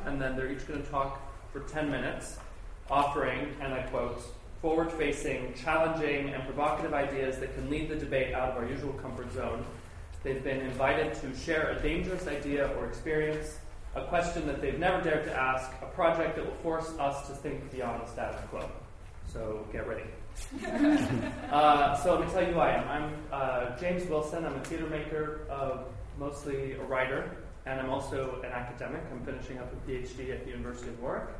and then they're each going to talk for 10 minutes, offering, and I quote, forward-facing, challenging, and provocative ideas that can lead the debate out of our usual comfort zone. They've been invited to share a dangerous idea or experience, a question that they've never dared to ask, a project that will force us to think beyond the status quo. So get ready. So let me tell you who I am. I'm James Wilson. I'm a theater maker, mostly a writer, and I'm also an academic. I'm finishing up a PhD at the University of Warwick.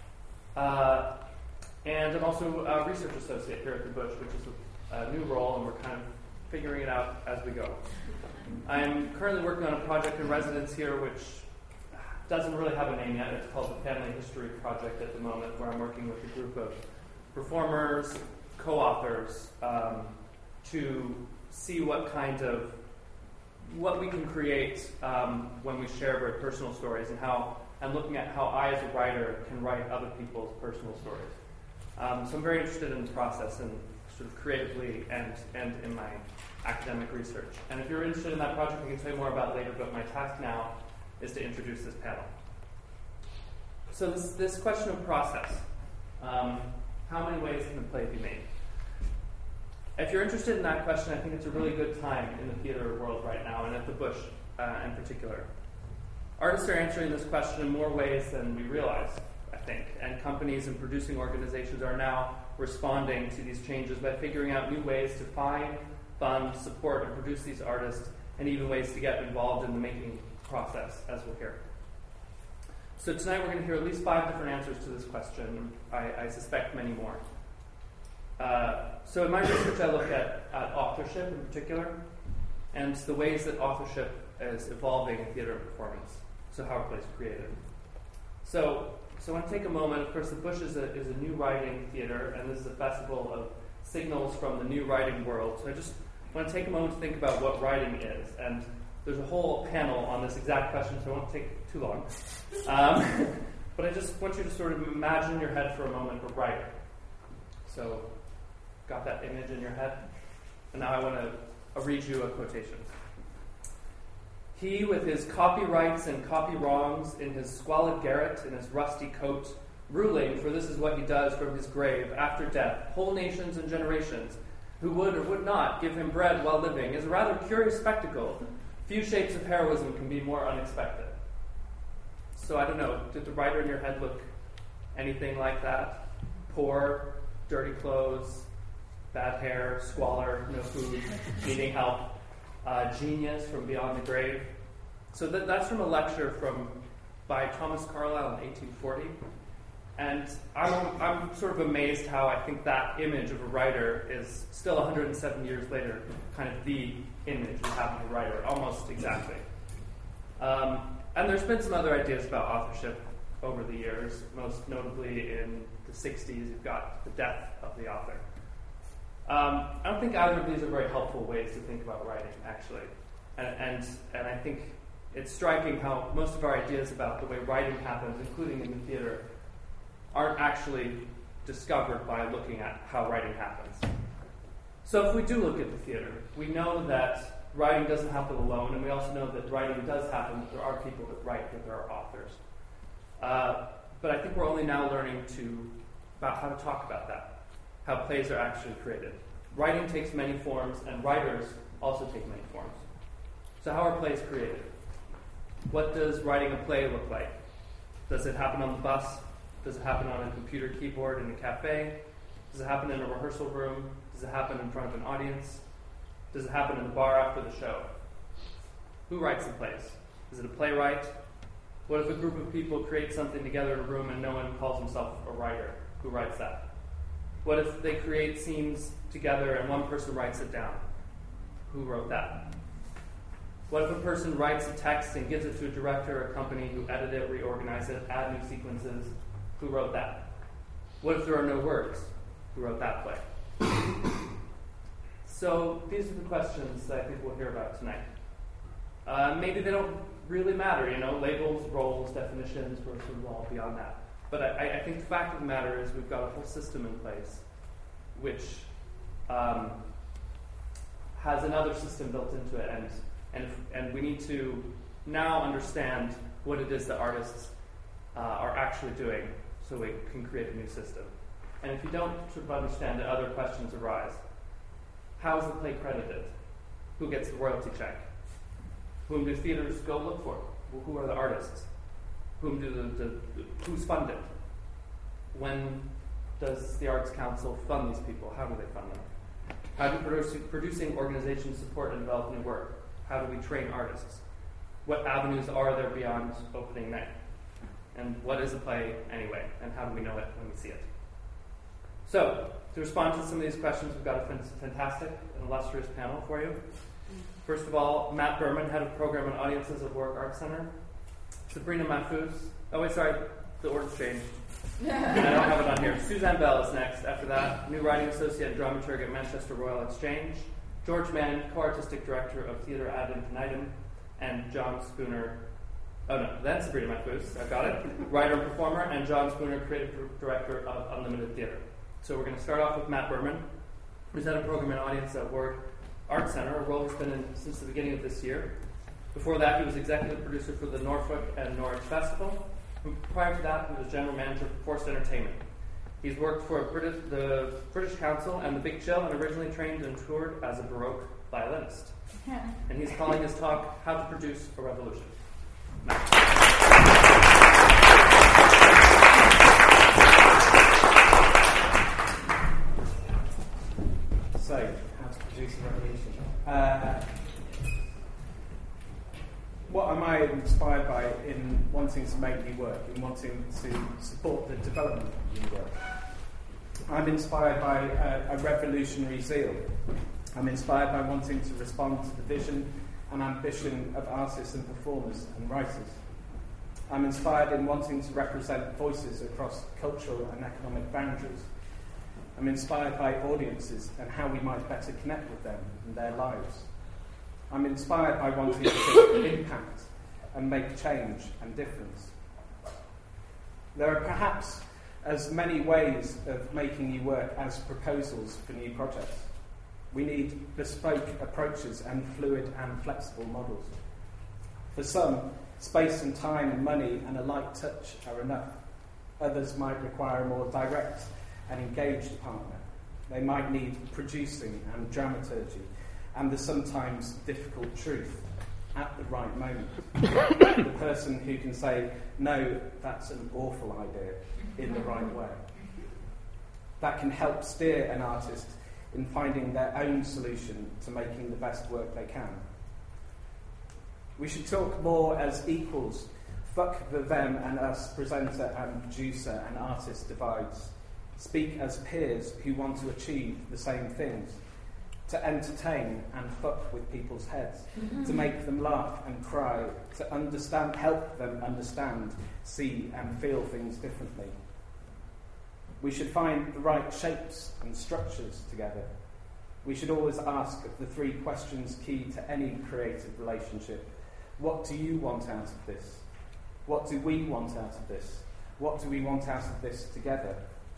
And I'm also a research associate here at the Bush, which is a new role, and we're kind of figuring it out as we go. I'm currently working on a project in residence here, which doesn't really have a name yet. It's called the Family History Project at the moment, where I'm working with a group of performers, co-authors, to see what we can create when we share very personal stories, and looking at how I, as a writer, can write other people's personal stories. So I'm very interested in the process, and sort of creatively and in my academic research. And if you're interested in that project, I can tell you more about it later, but my task now is to introduce this panel. So this question of process, how many ways can a play be made? If you're interested in that question, I think it's a really good time in the theater world right now, and at the Bush in particular. Artists are answering this question in more ways than we realize, I think, and companies and producing organizations are now responding to these changes by figuring out new ways to find, fund, support, and produce these artists, and even ways to get involved in the making process, as we'll hear. So tonight we're going to hear at least 5 different answers to this question. I suspect many more. So in my research, I look at authorship in particular, and the ways that authorship is evolving in theater and performance. So how are plays created? So I want to take a moment. Of course, the Bush is a new writing theater, and this is a festival of signals from the new writing world. So I just want to take a moment to think about what writing is. And there's a whole panel on this exact question, so I won't take too long. But I just want you to sort of imagine in your head for a moment a writer. So, got that image in your head? And now I want to read you a quotation. He, with his copyrights and copy wrongs, in his squalid garret, in his rusty coat, ruling, for this is what he does from his grave, after death, whole nations and generations, who would or would not give him bread while living, is a rather curious spectacle. Few shapes of heroism can be more unexpected. So I don't know, did the writer in your head look anything like that? Poor, dirty clothes, bad hair, squalor, no food, needing help, genius from beyond the grave. So that's from a lecture by Thomas Carlyle in 1840. And I'm sort of amazed how I think that image of a writer is still 107 years later kind of the image we have of a writer, almost exactly. And there's been some other ideas about authorship over the years, most notably in the 60s, you've got the death of the author. I don't think either of these are very helpful ways to think about writing, actually. And I think it's striking how most of our ideas about the way writing happens, including in the theater, aren't actually discovered by looking at how writing happens. So if we do look at the theater, we know that writing doesn't happen alone, and we also know that writing does happen, that there are people that write, that there are authors. But I think we're only now learning about how to talk about that, how plays are actually created. Writing takes many forms, and writers also take many forms. So how are plays created? What does writing a play look like? Does it happen on the bus? Does it happen on a computer keyboard in a cafe? Does it happen in a rehearsal room? Does it happen in front of an audience? Does it happen in the bar after the show? Who writes the plays? Is it a playwright? What if a group of people create something together in a room and no one calls himself a writer? Who writes that? What if they create scenes together and one person writes it down? Who wrote that? What if a person writes a text and gives it to a director or a company who edit it, reorganize it, add new sequences? Who wrote that? What if there are no words? Who wrote that play? So these are the questions that I think we'll hear about tonight. Maybe they don't really matter, labels, roles, definitions, we're sort of all beyond that. But I think the fact of the matter is we've got a whole system in place which has another system built into it, and we need to now understand what it is that artists are actually doing so we can create a new system. And if you don't sort of understand it, other questions arise. How is the play credited? Who gets the royalty check? Whom do theaters go look for? Who are the artists? Who's funded? When does the Arts Council fund these people? How do they fund them? How do producing organizations support and develop new work? How do we train artists? What avenues are there beyond opening night? And what is a play anyway? And how do we know it when we see it? So, to respond to some of these questions, we've got a fantastic and illustrious panel for you. First of all, Matt Berman, head of program and audiences at Warwick Arts Center. Sabrina Mahfouz. Oh, wait, sorry, the order's changed. I don't have it on here. Suzanne Bell is next. After that, new writing associate and dramaturg at Manchester Royal Exchange. George Mann, co-artistic director of Theatre Ad Infinitum. And John Spooner. Oh no, that's Sabrina Mahfouz. I've got it. Writer and performer, and John Spooner, creative director of Unlimited Theatre. So we're going to start off with Matt Berman, who's head of program and audience at Warwick Arts Center, a role he's been in since the beginning of this year. Before that, he was executive producer for the Norfolk and Norwich Festival. And prior to that, he was general manager for Forced Entertainment. He's worked for the British Council and the Big Chill, and originally trained and toured as a Baroque violinist. And he's calling his talk, How to Produce a Revolution. Matt. So, how to produce a revolution. What am I inspired by in wanting to make new work, in wanting to support the development of new work? I'm inspired by a revolutionary zeal. I'm inspired by wanting to respond to the vision and ambition of artists and performers and writers. I'm inspired in wanting to represent voices across cultural and economic boundaries. I'm inspired by audiences and how we might better connect with them and their lives. I'm inspired by wanting to impact and make change and difference. There are perhaps as many ways of making new work as proposals for new projects. We need bespoke approaches and fluid and flexible models. For some, space and time and money and a light touch are enough. Others might require a more direct and engaged partner. They might need producing and dramaturgy and the sometimes difficult truth at the right moment. The person who can say, no, that's an awful idea, in the right way. That can help steer an artist in finding their own solution to making the best work they can. We should talk more as equals. Fuck the them and us presenter and producer and artist divides. Speak as peers who want to achieve the same things. To entertain and fuck with people's heads. To make them laugh and cry. To understand, help them understand, see and feel things differently. We should find the right shapes and structures together. We should always ask the three questions key to any creative relationship. What do you want out of this? What do we want out of this? What do we want out of this together?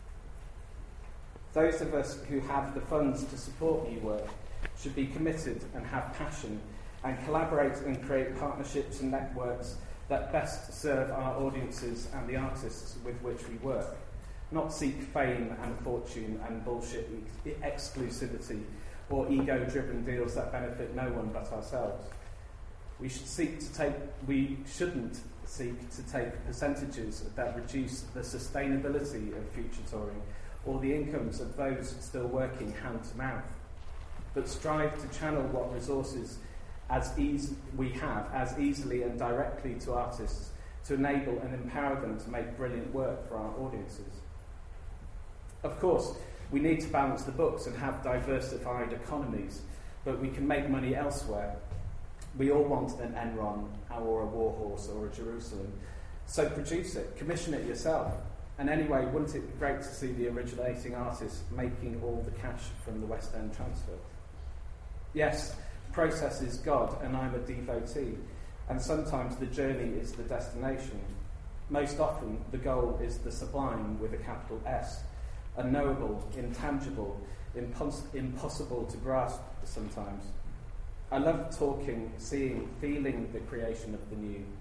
Those of us who have the funds to support new work should be committed and have passion and collaborate and create partnerships and networks that best serve our audiences and the artists with which we work. Not seek fame and fortune and bullshit exclusivity or ego-driven deals that benefit no one but ourselves. We shouldn't seek to take percentages that reduce the sustainability of future touring or the incomes of those still working hand to mouth, but strive to channel what resources we have as easily and directly to artists to enable and empower them to make brilliant work for our audiences. Of course, we need to balance the books and have diversified economies, but we can make money elsewhere. We all want an Enron or a Warhorse or a Jerusalem, so produce it, commission it yourself. And anyway, wouldn't it be great to see the originating artist making all the cash from the West End transfer? Yes, process is God, and I'm a devotee, and sometimes the journey is the destination. Most often, the goal is the sublime with a capital S, unknowable, intangible, impossible to grasp sometimes. I love talking, seeing, feeling the creation of the new.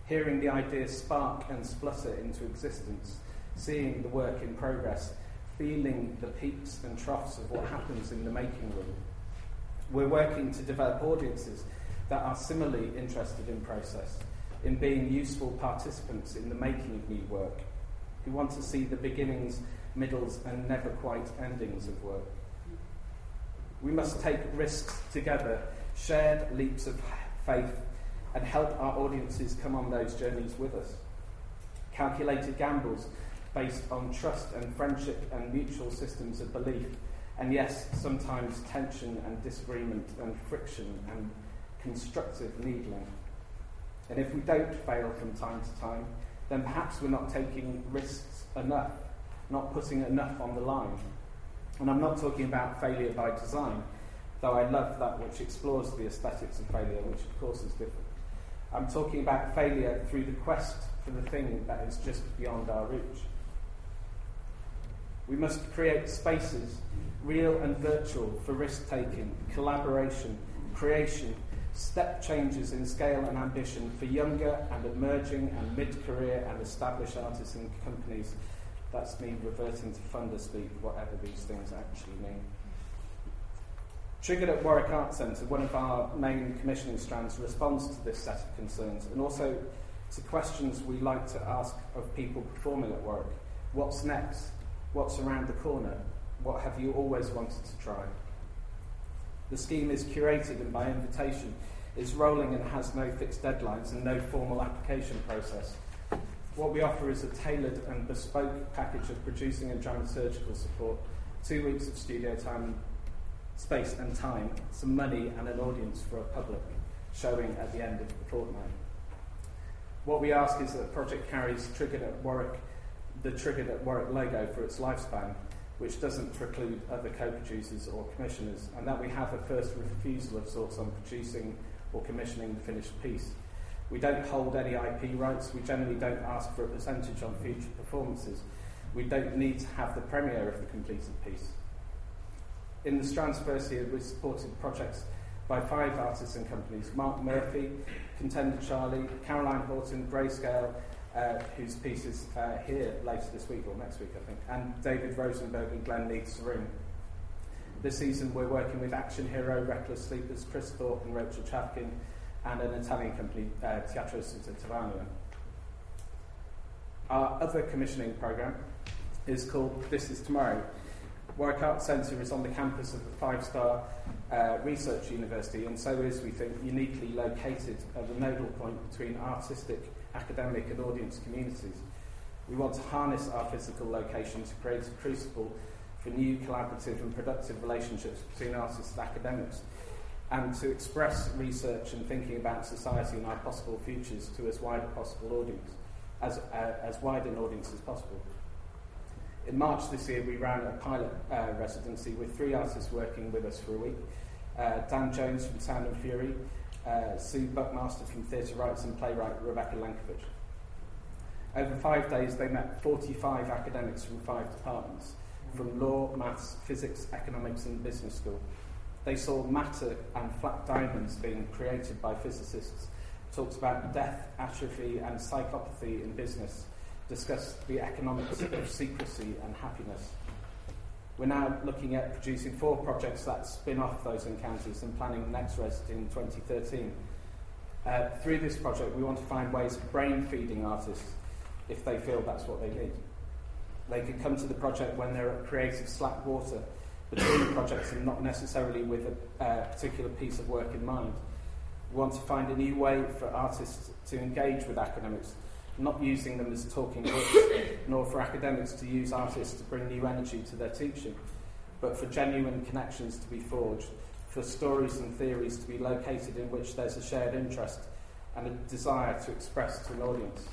hearing the ideas spark and splutter into existence, seeing the work in progress, feeling the peaks and troughs of what happens in the making room. We're working to develop audiences that are similarly interested in process, in being useful participants in the making of new work, who want to see the beginnings, middles, and never quite endings of work. We must take risks together, shared leaps of faith, and help our audiences come on those journeys with us. Calculated gambles based on trust and friendship and mutual systems of belief, and yes, sometimes tension and disagreement and friction and constructive needling. And if we don't fail from time to time, then perhaps we're not taking risks enough, not putting enough on the line. And I'm not talking about failure by design, though I love that which explores the aesthetics of failure, which of course is different. I'm talking about failure through the quest for the thing that is just beyond our reach. We must create spaces, real and virtual, for risk-taking, collaboration, creation, step changes in scale and ambition for younger and emerging and mid-career and established artists and companies. That's me reverting to funder speak, whatever these things actually mean. Triggered at Warwick Arts Centre, one of our main commissioning strands responds to this set of concerns and also to questions we like to ask of people performing at Warwick. What's next? What's around the corner? What have you always wanted to try? The scheme is curated and by invitation is rolling and has no fixed deadlines and no formal application process. What we offer is a tailored and bespoke package of producing and dramaturgical support, 2 weeks of studio time, space and time, some money and an audience for a public showing at the end of the fortnight. What we ask is that the project carries the Triggered at Warwick logo for its lifespan, which doesn't preclude other co-producers or commissioners, and that we have a first refusal of sorts on producing or commissioning the finished piece. We don't hold any IP rights, we generally don't ask for a percentage on future performances. We don't need to have the premiere of the completed piece. In the Strand's first year, we supported projects by 5 artists and companies: Mark Murphy, Contender Charlie, Caroline Horton, Grayscale, whose piece is here later this week or next week, I think, and David Rosenberg and Glenn Leeds Saroon. This season we're working with Action Hero, Reckless Sleepers, Chris Thorpe and Rachel Chafkin, and an Italian company, Teatro Tavania. Our other commissioning programme is called This Is Tomorrow. Warwick Arts Centre is on the campus of a 5-star research university, and so is, we think, uniquely located at the nodal point between artistic, academic and audience communities. We want to harness our physical location to create a crucible for new collaborative and productive relationships between artists and academics, and to express research and thinking about society and our possible futures to as wide a possible audience, as wide an audience as possible. In March this year, we ran a pilot residency with 3 artists working with us for a week. Dan Jones from Sound and Fury, Sue Buckmaster from Theatre Rights, and playwright Rebecca Lankovich. Over 5 days, they met 45 academics from 5 departments, from law, maths, physics, economics and business school. They saw matter and flat diamonds being created by physicists, talked about death, atrophy and psychopathy in business, discussed the economics of secrecy and happiness. We're now looking at producing 4 projects that spin off those encounters and planning the next residency in 2013. Through this project, we want to find ways of brain-feeding artists if they feel that's what they need. They can come to the project when they're at creative slack water between projects and not necessarily with a particular piece of work in mind. We want to find a new way for artists to engage with academics, not using them as talking books, nor for academics to use artists to bring new energy to their teaching, but for genuine connections to be forged, for stories and theories to be located in which there's a shared interest and a desire to express to an audience.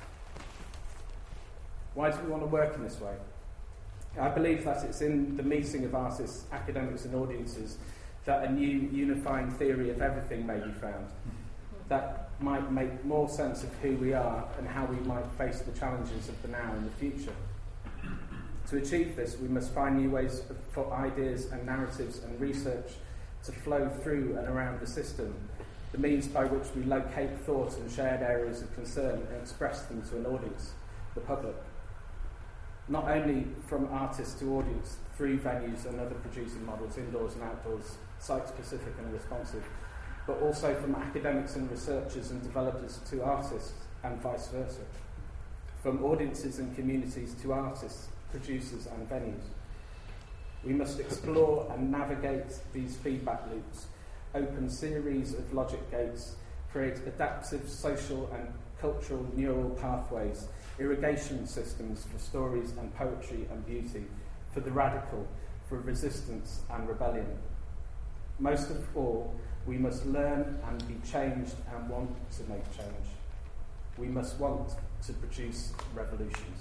Why do we want to work in this way? I believe that it's in the meeting of artists, academics and audiences that a new unifying theory of everything may be found that might make more sense of who we are and how we might face the challenges of the now and the future. To achieve this, we must find new ways for ideas and narratives and research to flow through and around the system, the means by which we locate thought and shared areas of concern and express them to an audience, the public. Not only from artist to audience, through venues and other producing models, indoors and outdoors, site-specific and responsive, but also from academics and researchers and developers to artists and vice versa. From audiences and communities to artists, producers and venues. We must explore and navigate these feedback loops, open series of logic gates, create adaptive social and cultural neural pathways, irrigation systems for stories and poetry and beauty, for the radical, for resistance and rebellion. Most of all, we must learn and be changed and want to make change. We must want to produce revolutions.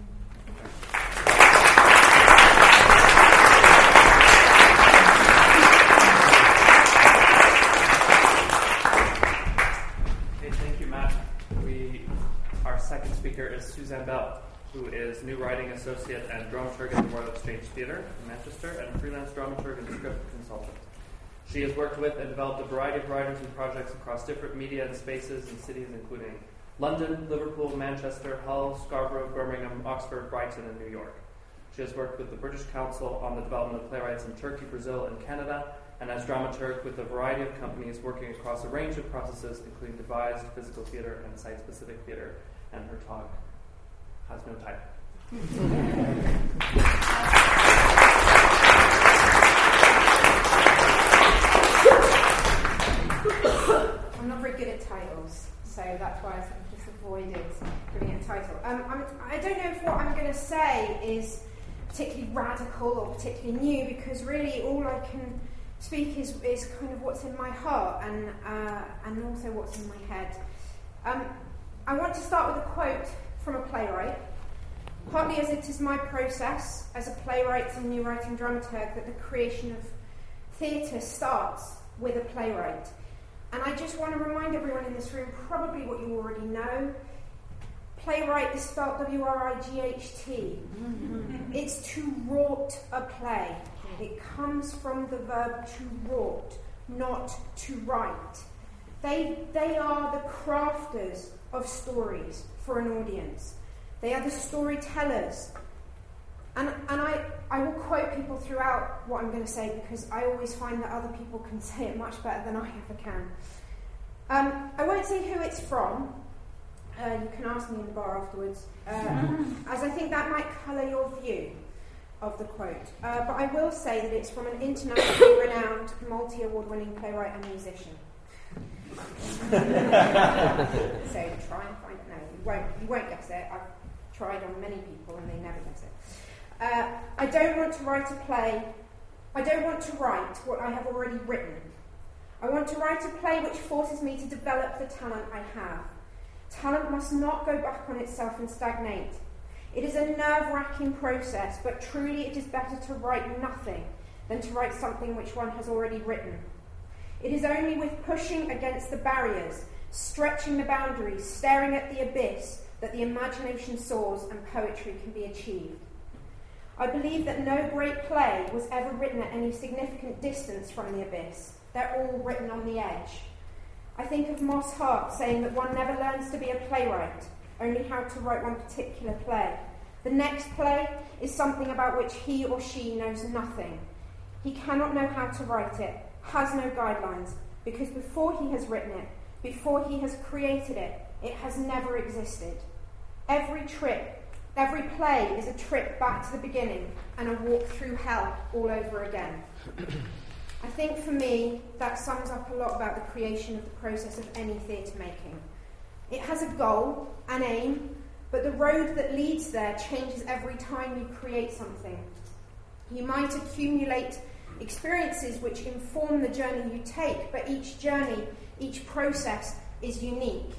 Thank you, Matt. Our second speaker is Suzanne Bell, who is New Writing Associate and Dramaturg at the Royal Exchange Theatre in Manchester and a freelance dramaturg and script consultant. She has worked with and developed a variety of writers and projects across different media and spaces in cities including London, Liverpool, Manchester, Hull, Scarborough, Birmingham, Oxford, Brighton, and New York. She has worked with the British Council on the development of playwrights in Turkey, Brazil, and Canada, and as dramaturg with a variety of companies working across a range of processes, including devised physical theatre and site-specific theatre. And her talk has no title. I'm not very good at titles, so that's why I sort of just avoided giving it a title. I don't know if what I'm going to say is particularly radical or particularly new, because really all I can speak is kind of what's in my heart and also what's in my head. I want to start with a quote from a playwright, partly as it is my process as a playwright and new writing dramaturg that the creation of theatre starts with a playwright. And I just want to remind everyone in this room probably what you already know. Playwright is spelled W-R-I-G-H-T. It's to wrought a play. It comes from the verb to wrought, not to write. They are the crafters of stories for an audience. They are the storytellers. And I will quote people throughout what I'm going to say, because I always find that other people can say it much better than I ever can. I won't say who it's from. You can ask me in the bar afterwards, as I think that might colour your view of the quote. But I will say that it's from an internationally renowned, multi-award-winning playwright and musician. So try and find it. No, you won't guess it. I've tried on many people and they never guess it. I don't want to write a play. I don't want to write what I have already written. I want to write a play which forces me to develop the talent I have. Talent must not go back on itself and stagnate. It is a nerve-wracking process, but truly it is better to write nothing than to write something which one has already written. It is only with pushing against the barriers, stretching the boundaries, staring at the abyss, that the imagination soars and poetry can be achieved. I believe that no great play was ever written at any significant distance from the abyss. They're all written on the edge. I think of Moss Hart saying that one never learns to be a playwright, only how to write one particular play. The next play is something about which he or she knows nothing. He cannot know how to write it, has no guidelines, because before he has written it, before he has created it, it has never existed. Every play is a trip back to the beginning and a walk through hell all over again. I think for me, that sums up a lot about the creation of the process of any theatre making. It has a goal, an aim, but the road that leads there changes every time you create something. You might accumulate experiences which inform the journey you take, but each journey, each process is unique.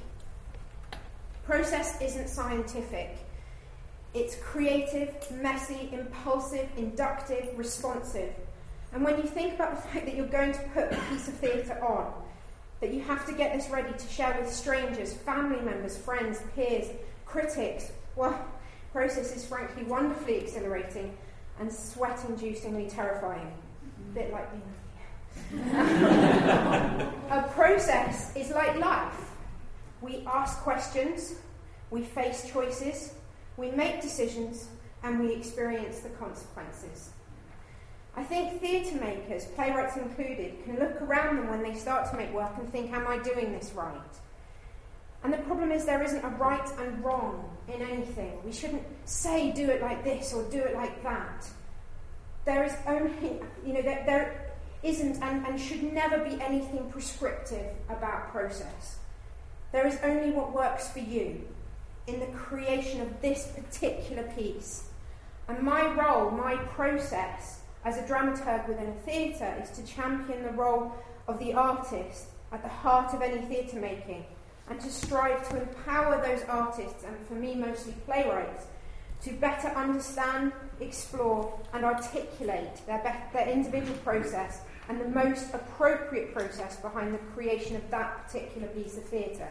Process isn't scientific. It's creative, messy, impulsive, inductive, responsive. And when you think about the fact that you're going to put a piece of theatre on, that you have to get this ready to share with strangers, family members, friends, peers, critics, well, process is frankly wonderfully exhilarating and sweat-inducingly terrifying. A bit like being A process is like life. We ask questions, we face choices, we make decisions, and we experience the consequences. I think theatre makers, playwrights included, can look around them when they start to make work and think, am I doing this right? And the problem is there isn't a right and wrong in anything. We shouldn't say do it like this or do it like that. There is only, there isn't and should never be anything prescriptive about process. There is only what works for you in the creation of this particular piece. And my role, my process as a dramaturg within a theatre is to champion the role of the artist at the heart of any theatre making, and to strive to empower those artists, and for me mostly playwrights, to better understand, explore and articulate their individual process and the most appropriate process behind the creation of that particular piece of theatre.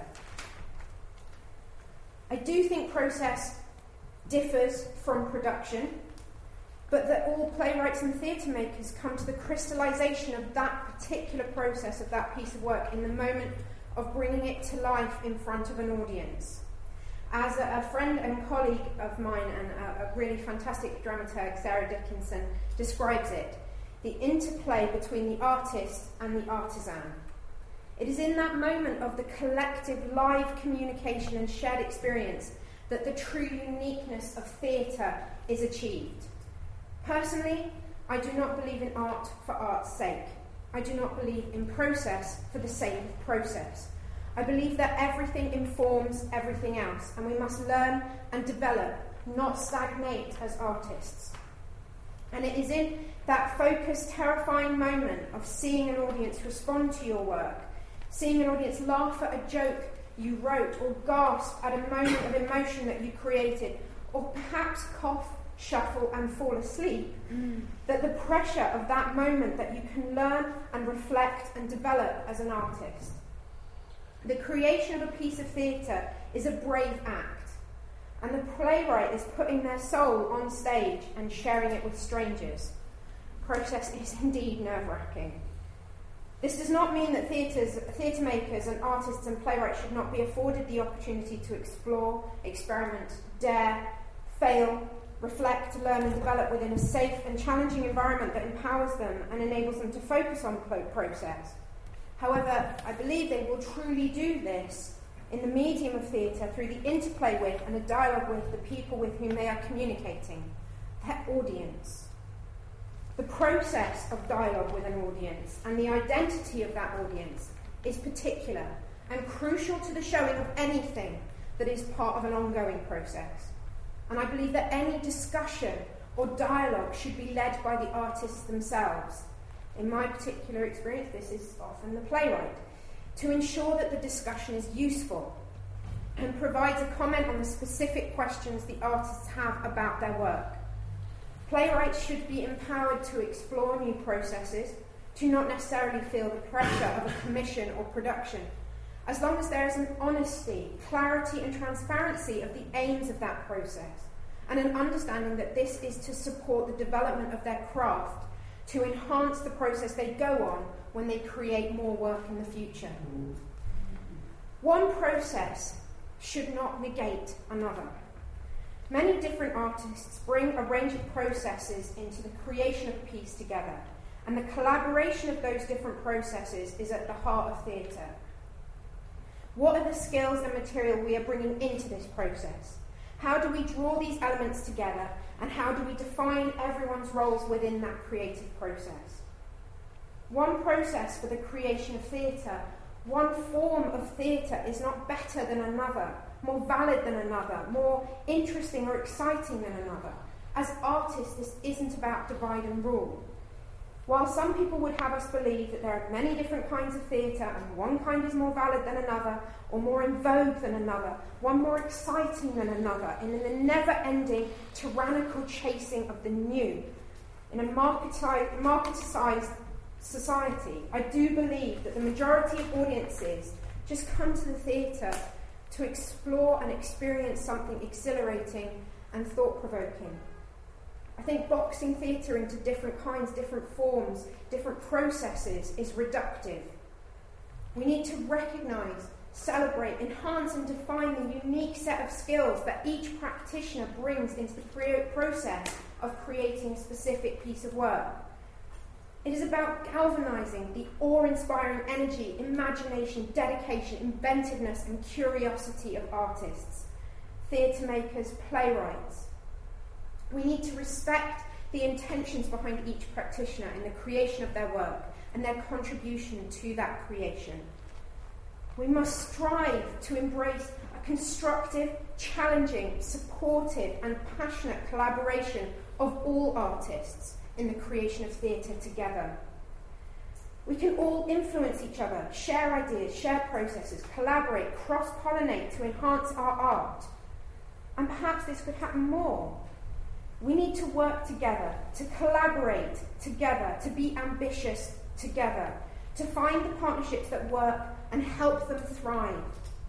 I do think process differs from production, but that all playwrights and theatre makers come to the crystallisation of that particular process of that piece of work in the moment of bringing it to life in front of an audience. As a friend and colleague of mine and a really fantastic dramaturg, Sarah Dickinson, describes it, the interplay between the artist and the artisan. It is in that moment of the collective live communication and shared experience that the true uniqueness of theatre is achieved. Personally, I do not believe in art for art's sake. I do not believe in process for the sake of process. I believe that everything informs everything else, and we must learn and develop, not stagnate as artists. And it is in that focused, terrifying moment of seeing an audience respond to your work, seeing an audience laugh at a joke you wrote, or gasp at a moment of emotion that you created, or perhaps cough, shuffle and fall asleep, that the pressure of that moment that you can learn and reflect and develop as an artist. The creation of a piece of theatre is a brave act, and the playwright is putting their soul on stage and sharing it with strangers. Process is indeed nerve-wracking. This does not mean that theatre makers and artists and playwrights should not be afforded the opportunity to explore, experiment, dare, fail, reflect, learn and develop within a safe and challenging environment that empowers them and enables them to focus on process. However, I believe they will truly do this in the medium of theatre through the interplay with and a dialogue with the people with whom they are communicating, their audience. The process of dialogue with an audience and the identity of that audience is particular and crucial to the showing of anything that is part of an ongoing process. And I believe that any discussion or dialogue should be led by the artists themselves. In my particular experience, this is often the playwright, to ensure that the discussion is useful and provides a comment on the specific questions the artists have about their work. Playwrights should be empowered to explore new processes, to not necessarily feel the pressure of a commission or production, as long as there is an honesty, clarity and transparency of the aims of that process, and an understanding that this is to support the development of their craft, to enhance the process they go on when they create more work in the future. One process should not negate another. Many different artists bring a range of processes into the creation of a piece together, and the collaboration of those different processes is at the heart of theatre. What are the skills and material we are bringing into this process? How do we draw these elements together, and how do we define everyone's roles within that creative process? One process for the creation of theatre, one form of theatre is not better than another, more valid than another, more interesting or exciting than another. As artists, this isn't about divide and rule. While some people would have us believe that there are many different kinds of theatre and one kind is more valid than another, or more in vogue than another, one more exciting than another, in the never-ending tyrannical chasing of the new, in a marketised society, I do believe that the majority of audiences just come to the theatre to explore and experience something exhilarating and thought-provoking. I think boxing theatre into different kinds, different forms, different processes is reductive. We need to recognise, celebrate, enhance and define the unique set of skills that each practitioner brings into the process of creating a specific piece of work. It is about galvanising the awe-inspiring energy, imagination, dedication, inventiveness and curiosity of artists, theatre makers, playwrights. We need to respect the intentions behind each practitioner in the creation of their work and their contribution to that creation. We must strive to embrace a constructive, challenging, supportive and passionate collaboration of all artists in the creation of theatre together. We can all influence each other, share ideas, share processes, collaborate, cross-pollinate to enhance our art. And perhaps this could happen more. We need to work together, to collaborate together, to be ambitious together, to find the partnerships that work and help them thrive,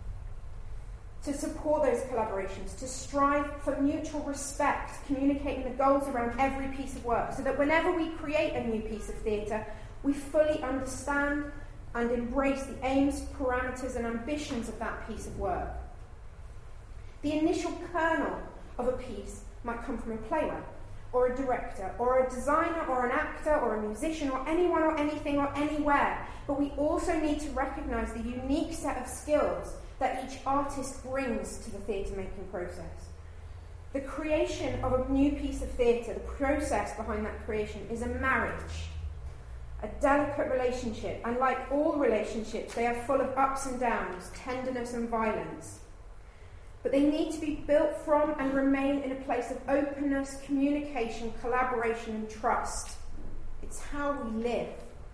to support those collaborations, to strive for mutual respect, communicating the goals around every piece of work, so that whenever we create a new piece of theatre, we fully understand and embrace the aims, parameters and ambitions of that piece of work. The initial kernel of a piece might come from a playwright, or a director, or a designer, or an actor, or a musician, or anyone, or anything, or anywhere. But we also need to recognise the unique set of skills that each artist brings to the theatre-making process. The creation of a new piece of theatre, the process behind that creation, is a marriage, a delicate relationship, and like all relationships, they are full of ups and downs, tenderness and violence. But they need to be built from and remain in a place of openness, communication, collaboration and trust. It's how we live.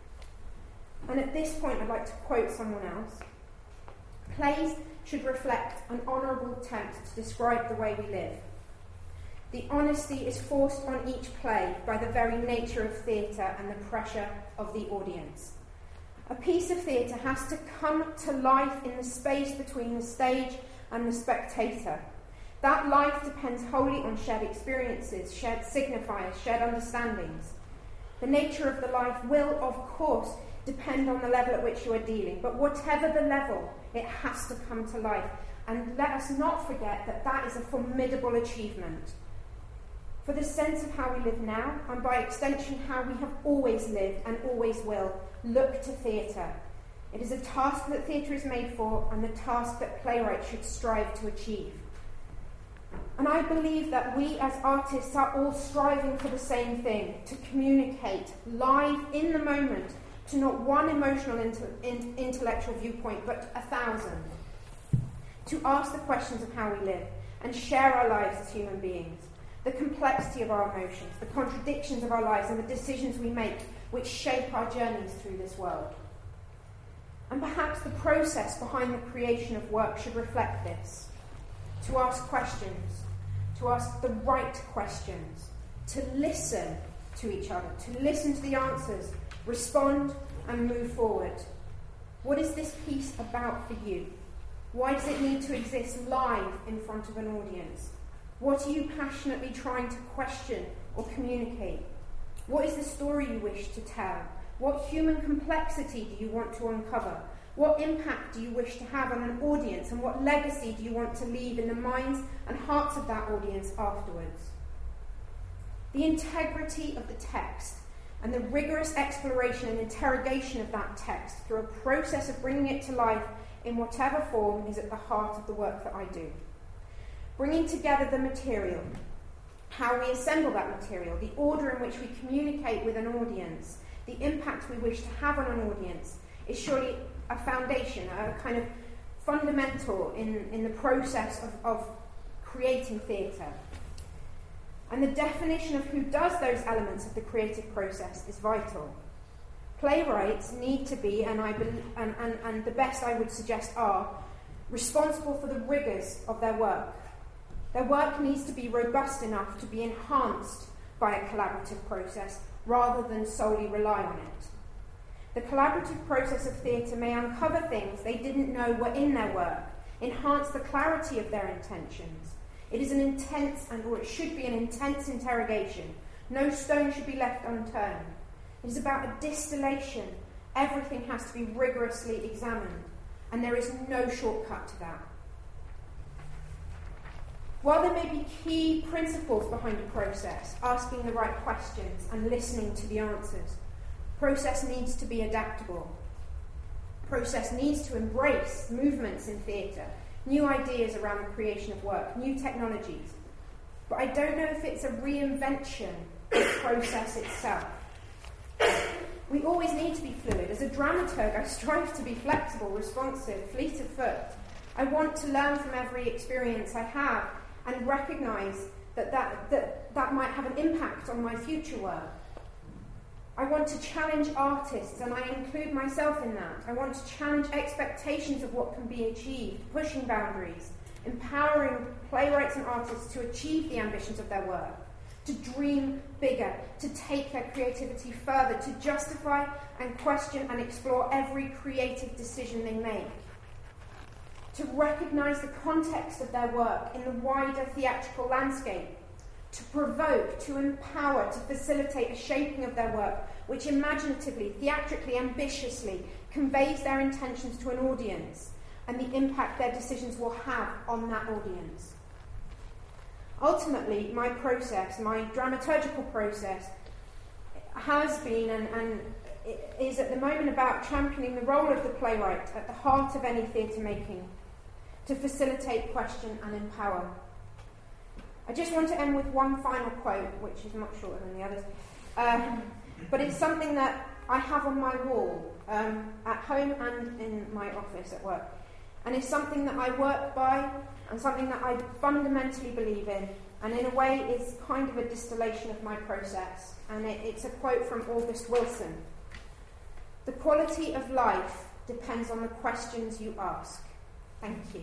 And at this point, I'd like to quote someone else. Plays should reflect an honourable attempt to describe the way we live. The honesty is forced on each play by the very nature of theatre and the pressure of the audience. A piece of theatre has to come to life in the space between the stage and the spectator. That life depends wholly on shared experiences, shared signifiers, shared understandings. The nature of the life will, of course, depend on the level at which you are dealing, but whatever the level, it has to come to life. And let us not forget that that is a formidable achievement. For the sense of how we live now, and by extension how we have always lived and always will, look to theatre. It is a task that theatre is made for, and the task that playwrights should strive to achieve. And I believe that we as artists are all striving for the same thing, to communicate live in the moment to not one emotional intellectual viewpoint, but 1,000. To ask the questions of how we live and share our lives as human beings, the complexity of our emotions, the contradictions of our lives and the decisions we make which shape our journeys through this world. And perhaps the process behind the creation of work should reflect this. To ask questions, to ask the right questions, to listen to each other, to listen to the answers, respond and move forward. What is this piece about for you? Why does it need to exist live in front of an audience? What are you passionately trying to question or communicate? What is the story you wish to tell? What human complexity do you want to uncover? What impact do you wish to have on an audience, and what legacy do you want to leave in the minds and hearts of that audience afterwards? The integrity of the text and the rigorous exploration and interrogation of that text through a process of bringing it to life in whatever form is at the heart of the work that I do. Bringing together the material, how we assemble that material, the order in which we communicate with an audience, the impact we wish to have on an audience, is surely a foundation, a kind of fundamental in the process of creating theatre. And the definition of who does those elements of the creative process is vital. Playwrights need to be, and the best I would suggest are, responsible for the rigours of their work. Their work needs to be robust enough to be enhanced by a collaborative process rather than solely rely on it. The collaborative process of theatre may uncover things they didn't know were in their work, enhance the clarity of their intentions. It is an intense, or it should be an intense interrogation, No stone should be left unturned. It is about a distillation. Everything has to be rigorously examined, and there is no shortcut to that. While there may be key principles behind a process, asking the right questions and listening to the answers, process needs to be adaptable. Process needs to embrace movements in theatre, new ideas around the creation of work, new technologies. But I don't know if it's a reinvention of the process itself. We always need to be fluid. As a dramaturg, I strive to be flexible, responsive, fleet of foot. I want to learn from every experience I have and recognise that might have an impact on my future work. I want to challenge artists, and I include myself in that. I want to challenge expectations of what can be achieved, pushing boundaries, empowering playwrights and artists to achieve the ambitions of their work, to dream bigger, to take their creativity further, to justify and question and explore every creative decision they make, to recognise the context of their work in the wider theatrical landscape, to provoke, to empower, to facilitate a shaping of their work which imaginatively, theatrically, ambitiously conveys their intentions to an audience and the impact their decisions will have on that audience. Ultimately, my process, my dramaturgical process, has been and is at the moment about championing the role of the playwright at the heart of any theatre making, to facilitate, question and empower. I just want to end with one final quote, which is much shorter than the others, but it's something that I have on my wall, at home and in my office at work, and it's something that I work by and something that I fundamentally believe in, and in a way is kind of a distillation of my process, and it's a quote from August Wilson. "The quality of life depends on the questions you ask." Thank you.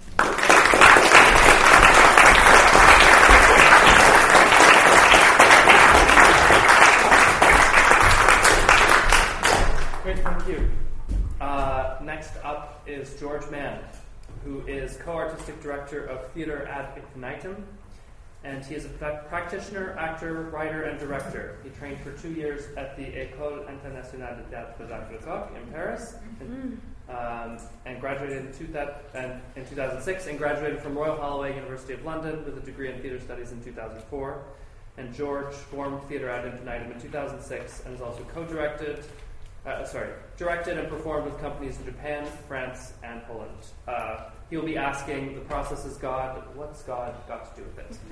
Great, thank you. Next up is George Mann, who is co-artistic director of Theatre ad Infinitum, and he is a practitioner, actor, writer, and director. He trained for 2 years at the École Internationale de Théâtre d'Art Lecoq in Paris, and graduated in 2006, and graduated from Royal Holloway, University of London, with a degree in theatre studies in 2004. And George formed Theatre ad Infinitum in 2006, and has also directed and performed with companies in Japan, France, and Poland. He'll be asking, the process is God, what's God got to do with it?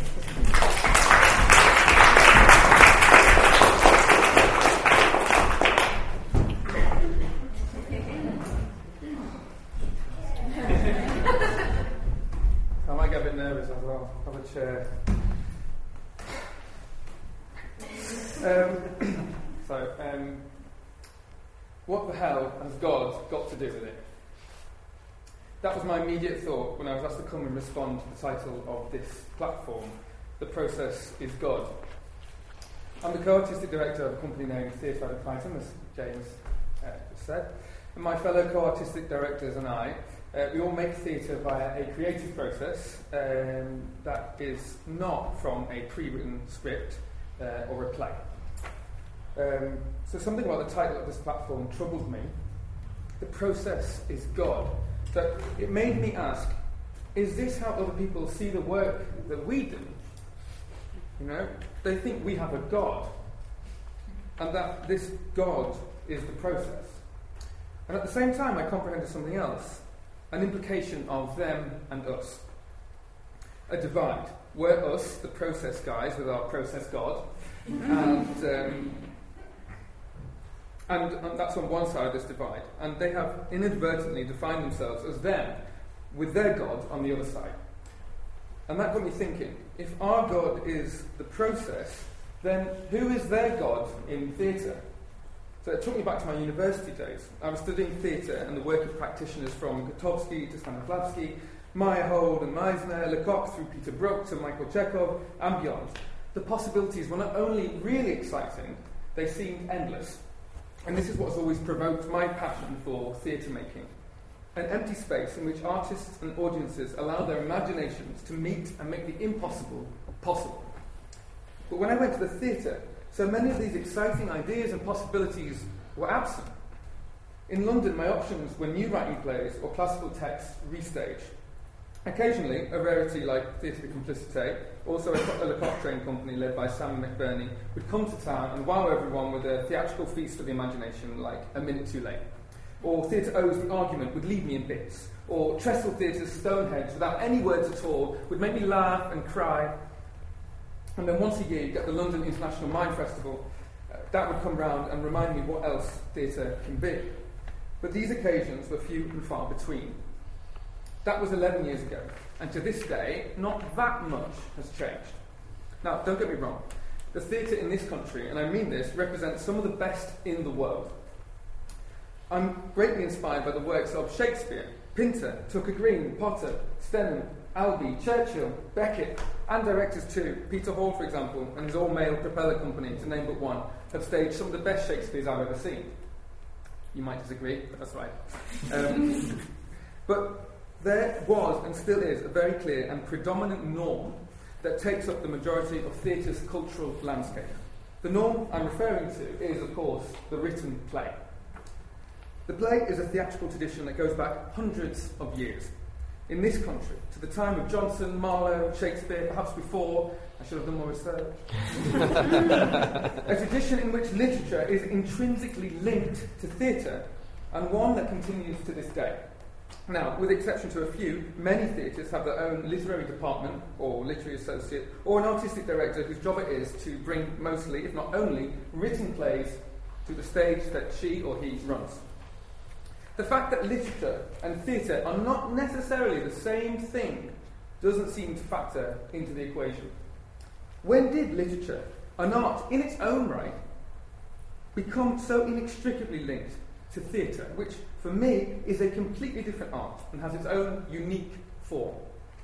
I might get a bit nervous as well. Have a chair. What the hell has God got to do with it? That was my immediate thought when I was asked to come and respond to the title of this platform, The Process is God. I'm the co-artistic director of a company named Theatre ad Infinitum, as James just said, and my fellow co-artistic directors and I, we all make theatre via a creative process that is not from a pre-written script or a play. So something about the title of this platform troubled me. The process is God. So it made me ask, is this how other people see the work that we do? You know, they think we have a God, and that this God is the process. And at the same time, I comprehended something else, an implication of them and us. A divide. We're us, the process guys, with our process God, and that's on one side of this divide. And they have inadvertently defined themselves as them, with their God on the other side. And that got me thinking, if our God is the process, then who is their God in theatre? So it took me back to my university days. I was studying theatre and the work of practitioners from Grotowski to Stanislavski, Meyerhold and Meisner, Lecoq through Peter Brook to Michael Chekhov, and beyond. The possibilities were not only really exciting, they seemed endless. And this is what's always provoked my passion for theatre making. An empty space in which artists and audiences allow their imaginations to meet and make the impossible possible. But when I went to the theatre, so many of these exciting ideas and possibilities were absent. In London, my options were new writing plays or classical texts restaged. Occasionally, a rarity like Theatre de Complicité, also a Lecoq train company led by Sam McBurney, would come to town and wow everyone with a theatrical feast of the imagination like A Minute Too Late. Or Theatre O's The Argument would leave me in bits. Or Trestle Theatre's Stonehenge, without any words at all, would make me laugh and cry. And then once a year, you get the London International Mind Festival. That would come round and remind me what else theatre can be. But these occasions were few and far between. That was 11 years ago, and to this day, not that much has changed. Now, don't get me wrong, the theatre in this country, and I mean this, represents some of the best in the world. I'm greatly inspired by the works of Shakespeare, Pinter, Tucker Green, Potter, Stenham, Albee, Churchill, Beckett, and directors too. Peter Hall, for example, and his all-male propeller company, to name but one, have staged some of the best Shakespeares I've ever seen. You might disagree, but that's right. But there was, and still is, a very clear and predominant norm that takes up the majority of theatre's cultural landscape. The norm I'm referring to is, of course, the written play. The play is a theatrical tradition that goes back hundreds of years. In this country, to the time of Johnson, Marlowe, Shakespeare, perhaps before, I should have done more research. A tradition in which literature is intrinsically linked to theatre, and one that continues to this day. Now, with exception to a few, many theatres have their own literary department, or literary associate, or an artistic director whose job it is to bring mostly, if not only, written plays to the stage that she or he runs. The fact that literature and theatre are not necessarily the same thing doesn't seem to factor into the equation. When did literature, an art in its own right, become so inextricably linked to theatre, which for me is a completely different art and has its own unique form?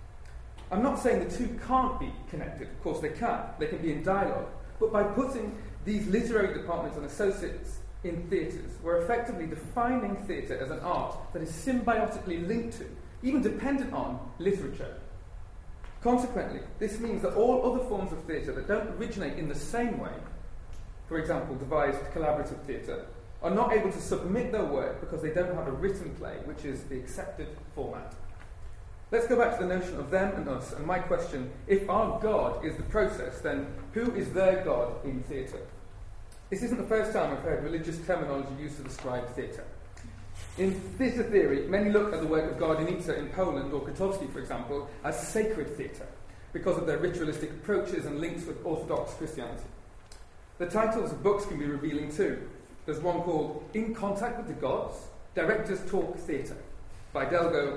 I'm not saying the two can't be connected, of course they can be in dialogue, but by putting these literary departments and associates in theatres, we're effectively defining theatre as an art that is symbiotically linked to, even dependent on, literature. Consequently, this means that all other forms of theatre that don't originate in the same way, for example, devised collaborative theatre, are not able to submit their work because they don't have a written play, which is the accepted format. Let's go back to the notion of them and us, and my question, if our God is the process, then who is their God in theatre? This isn't the first time I've heard religious terminology used to describe theatre. In theatre theory, many look at the work of Gardenica in Poland, or Kotowski, for example, as sacred theatre, because of their ritualistic approaches and links with Orthodox Christianity. The titles of books can be revealing too. There's one called In Contact with the Gods, Directors Talk Theatre, by Delgado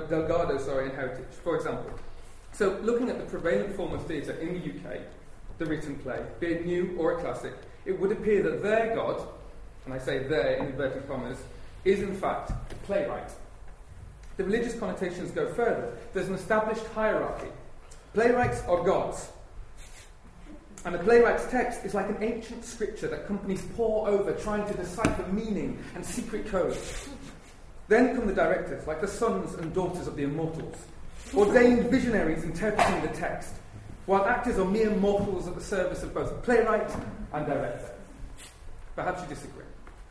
in Heritage, for example. So, looking at the prevalent form of theatre in the UK, the written play, be it new or a classic, it would appear that their God, and I say their in inverted commas, is in fact the playwright. The religious connotations go further. There's an established hierarchy. Playwrights are gods. And the playwright's text is like an ancient scripture that companies pore over, trying to decipher meaning and secret codes. Then come the directors, like the sons and daughters of the immortals, ordained visionaries interpreting the text, while actors are mere mortals at the service of both playwright and director. Perhaps you disagree.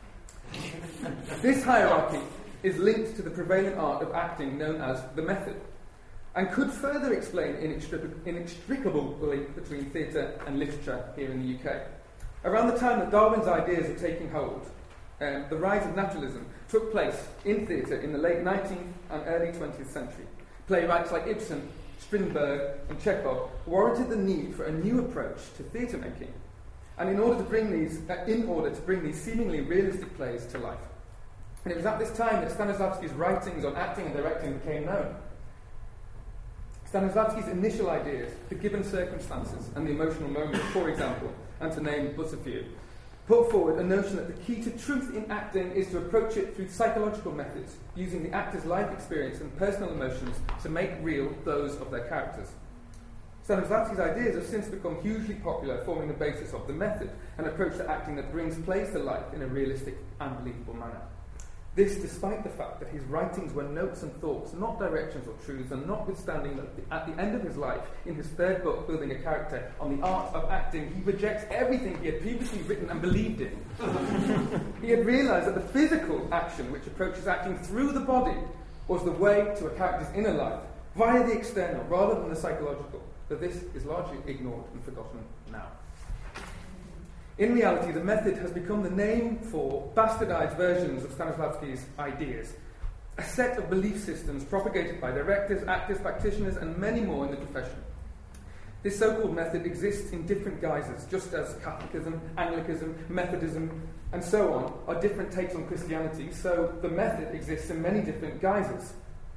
This hierarchy is linked to the prevalent art of acting known as the method, and could further explain inextricable link between theatre and literature here in the UK. Around the time that Darwin's ideas were taking hold, the rise of naturalism took place in theatre in the late 19th and early 20th century. Playwrights like Ibsen, Strindberg and Chekhov warranted the need for a new approach to theatre making, and in order to bring these seemingly realistic plays to life. And it was at this time that Stanislavski's writings on acting and directing became known. Stanislavski's initial ideas, the given circumstances and the emotional moment, for example, and to name but a few, put forward a notion that the key to truth in acting is to approach it through psychological methods, using the actor's life experience and personal emotions to make real those of their characters. Stanislavski's ideas have since become hugely popular, forming the basis of the method, an approach to acting that brings plays to life in a realistic and believable manner. This despite the fact that his writings were notes and thoughts, not directions or truths, and notwithstanding that at the end of his life, in his third book, Building a Character on the Art of Acting, he rejects everything he had previously written and believed in. He had realised that the physical action which approaches acting through the body was the way to a character's inner life, via the external, rather than the psychological, but this is largely ignored and forgotten now. In reality, the method has become the name for bastardized versions of Stanislavski's ideas, a set of belief systems propagated by directors, actors, practitioners, and many more in the profession. This so-called method exists in different guises, just as Catholicism, Anglicanism, Methodism, and so on are different takes on Christianity, so the method exists in many different guises,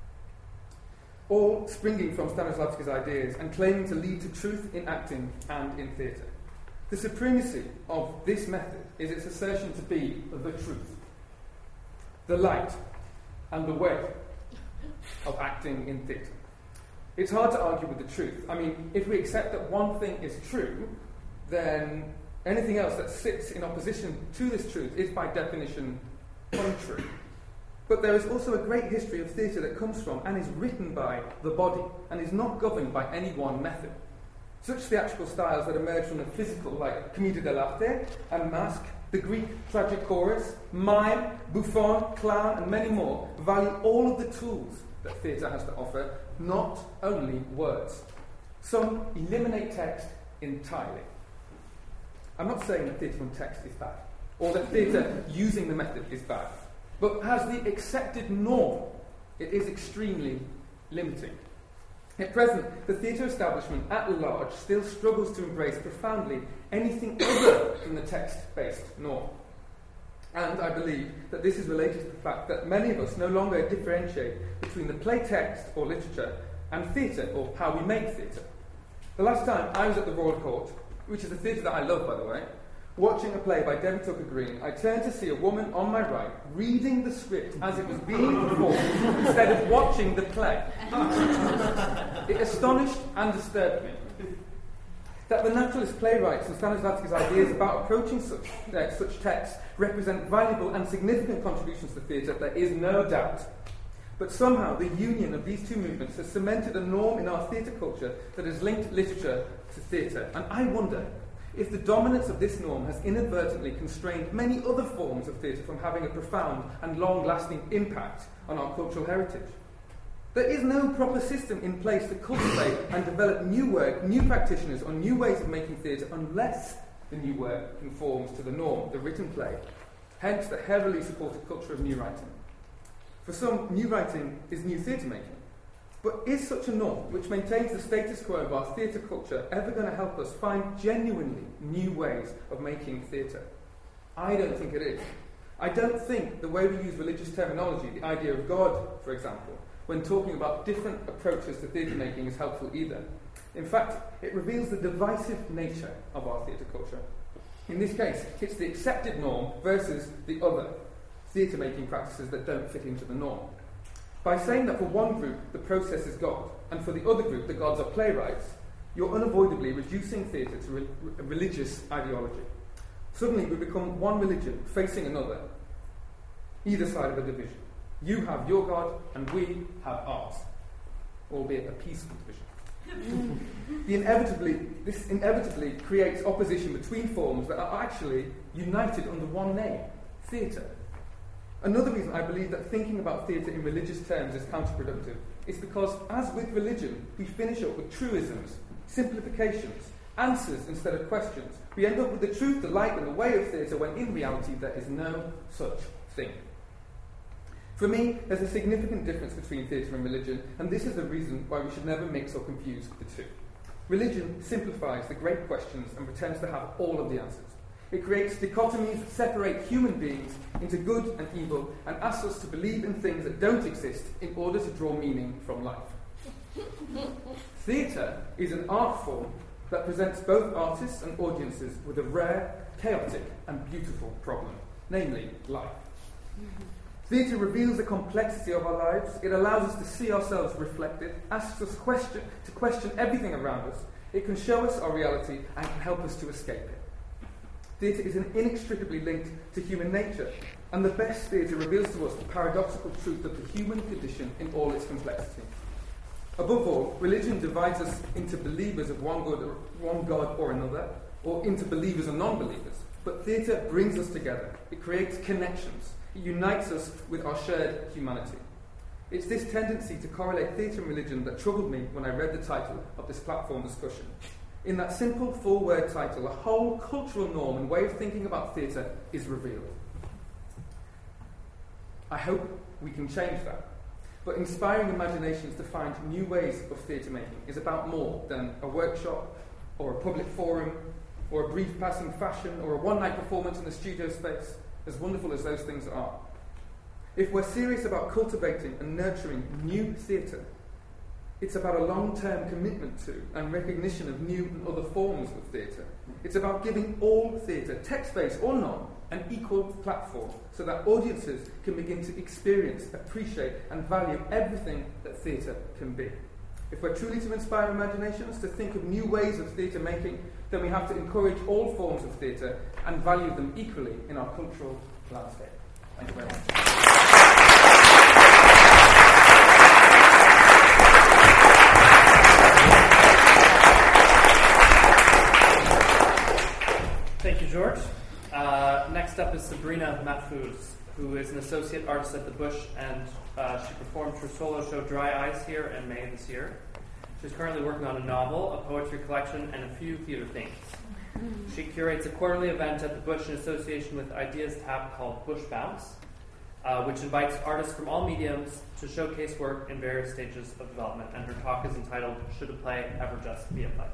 all springing from Stanislavski's ideas and claiming to lead to truth in acting and in theatre. The supremacy of this method is its assertion to be the truth, the light, and the way of acting in theatre. It's hard to argue with the truth. I mean, if we accept that one thing is true, then anything else that sits in opposition to this truth is by definition untrue. But there is also a great history of theatre that comes from and is written by the body and is not governed by any one method. Such theatrical styles that emerge from the physical, like Commedia dell'arte and Masque, the Greek tragic chorus, mime, buffon, clown, and many more, value all of the tools that theatre has to offer, not only words. Some eliminate text entirely. I'm not saying that theatre from text is bad, or that theatre using the method is bad, but as the accepted norm, it is extremely limiting. At present, the theatre establishment at large still struggles to embrace profoundly anything other than the text-based norm. And I believe that this is related to the fact that many of us no longer differentiate between the play text or literature and theatre, or how we make theatre. The last time I was at the Royal Court, which is a theatre that I love, by the way, watching a play by Debbie Tucker Green, I turned to see a woman on my right reading the script as it was being performed instead of watching the play. It astonished and disturbed me. That the naturalist playwrights and Stanislavski's ideas about approaching such texts represent valuable and significant contributions to theatre, there is no doubt. But somehow the union of these two movements has cemented a norm in our theatre culture that has linked literature to theatre. And I wonder if the dominance of this norm has inadvertently constrained many other forms of theatre from having a profound and long-lasting impact on our cultural heritage. There is no proper system in place to cultivate and develop new work, new practitioners, or new ways of making theatre unless the new work conforms to the norm, the written play. Hence the heavily supported culture of new writing. For some, new writing is new theatre making. But is such a norm, which maintains the status quo of our theatre culture, ever going to help us find genuinely new ways of making theatre? I don't think it is. I don't think the way we use religious terminology, the idea of God, for example, when talking about different approaches to theatre making is helpful either. In fact, it reveals the divisive nature of our theatre culture. In this case, it's the accepted norm versus the other theatre making practices that don't fit into the norm. By saying that for one group the process is God, and for the other group the gods are playwrights, you're unavoidably reducing theatre to a religious ideology. Suddenly we become one religion facing another, either side of a division. You have your God, and we have ours, albeit a peaceful division. This inevitably creates opposition between forms that are actually united under one name, theatre. Another reason I believe that thinking about theatre in religious terms is counterproductive is because, as with religion, we finish up with truisms, simplifications, answers instead of questions. We end up with the truth, the light, and the way of theatre when in reality there is no such thing. For me, there's a significant difference between theatre and religion, and this is the reason why we should never mix or confuse the two. Religion simplifies the great questions and pretends to have all of the answers. It creates dichotomies that separate human beings into good and evil and asks us to believe in things that don't exist in order to draw meaning from life. Theatre is an art form that presents both artists and audiences with a rare, chaotic and beautiful problem, namely life. Theatre reveals the complexity of our lives. It allows us to see ourselves reflected, asks us to question everything around us. It can show us our reality and can help us to escape it. Theatre is inextricably linked to human nature, and the best theatre reveals to us the paradoxical truth of the human condition in all its complexity. Above all, religion divides us into believers of one God or another, or into believers and non-believers. But theatre brings us together. It creates connections. It unites us with our shared humanity. It's this tendency to correlate theatre and religion that troubled me when I read the title of this platform discussion. In that simple four-word title, a whole cultural norm and way of thinking about theatre is revealed. I hope we can change that. But inspiring imaginations to find new ways of theatre making is about more than a workshop or a public forum or a brief passing fashion or a one-night performance in the studio space, as wonderful as those things are. If we're serious about cultivating and nurturing new theatre, it's about a long-term commitment to and recognition of new and other forms of theatre. It's about giving all theatre, text-based or not, an equal platform so that audiences can begin to experience, appreciate and value everything that theatre can be. If we're truly to inspire imaginations to think of new ways of theatre making, then we have to encourage all forms of theatre and value them equally in our cultural landscape. Thank you very much. Thank you, George. Next up is Sabrina Mahfouz, who is an associate artist at the Bush, and she performed her solo show Dry Eyes here in May this year. She's currently working on a novel, a poetry collection, and a few theatre things. She curates a quarterly event at the Bush in association with Ideas Tap called Bush Bounce, which invites artists from all mediums to showcase work in various stages of development. And her talk is entitled, Should a Play Ever Just Be a Play?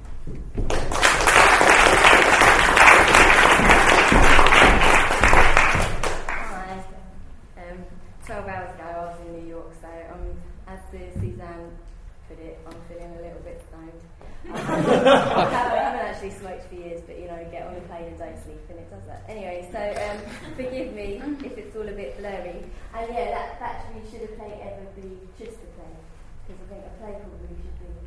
Hi. 12 hours ago I was in New York, so as Suzanne put it, I'm feeling a little bit stoned. I haven't actually smoked for years, but get on a plane and don't sleep, and it does that. Anyway, so forgive me if it's all a bit blurry. And yeah, that actually should a play ever be just a play, because I think a play probably should be.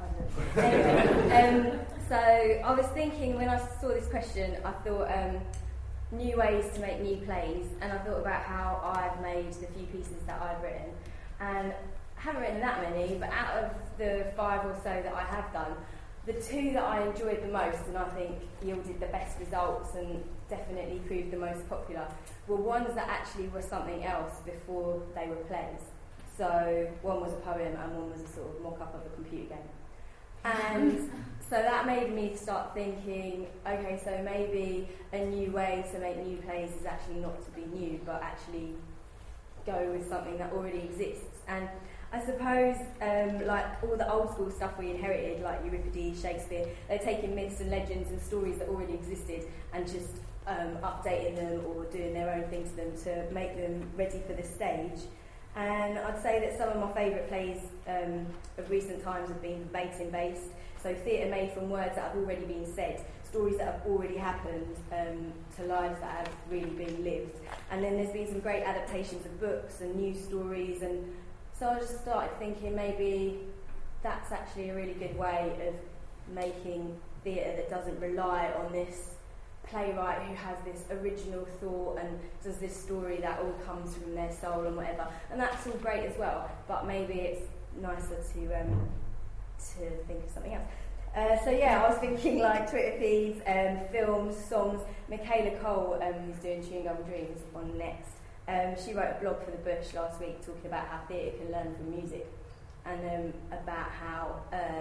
Anyway, so I was thinking when I saw this question, I thought new ways to make new plays, and I thought about how I've made the few pieces that I've written, and I haven't written that many, but out of the 5 or so that I have done, the 2 that I enjoyed the most and I think yielded the best results and definitely proved the most popular were ones that actually were something else before they were plays. So one was a poem and one was a sort of mock-up of a computer game. And so that made me start thinking, okay, so maybe a new way to make new plays is actually not to be new, but actually go with something that already exists. And I suppose, like all the old school stuff we inherited, like Euripides, Shakespeare, they're taking myths and legends and stories that already existed and just updating them or doing their own thing to them to make them ready for the stage. And I'd say that some of my favourite plays of recent times have been verbatim based, so theatre made from words that have already been said, stories that have already happened to lives that have really been lived. And then there's been some great adaptations of books and news stories, and so I just started thinking maybe that's actually a really good way of making theatre that doesn't rely on this playwright who has this original thought and does this story that all comes from their soul and whatever. And that's all great as well, but maybe it's nicer to think of something else. So yeah, I was thinking like Twitter feeds, films, songs. Michaela Cole, who's doing Chewing Gum Dreams on Next, she wrote a blog for the Bush last week talking about how theatre can learn from music and about how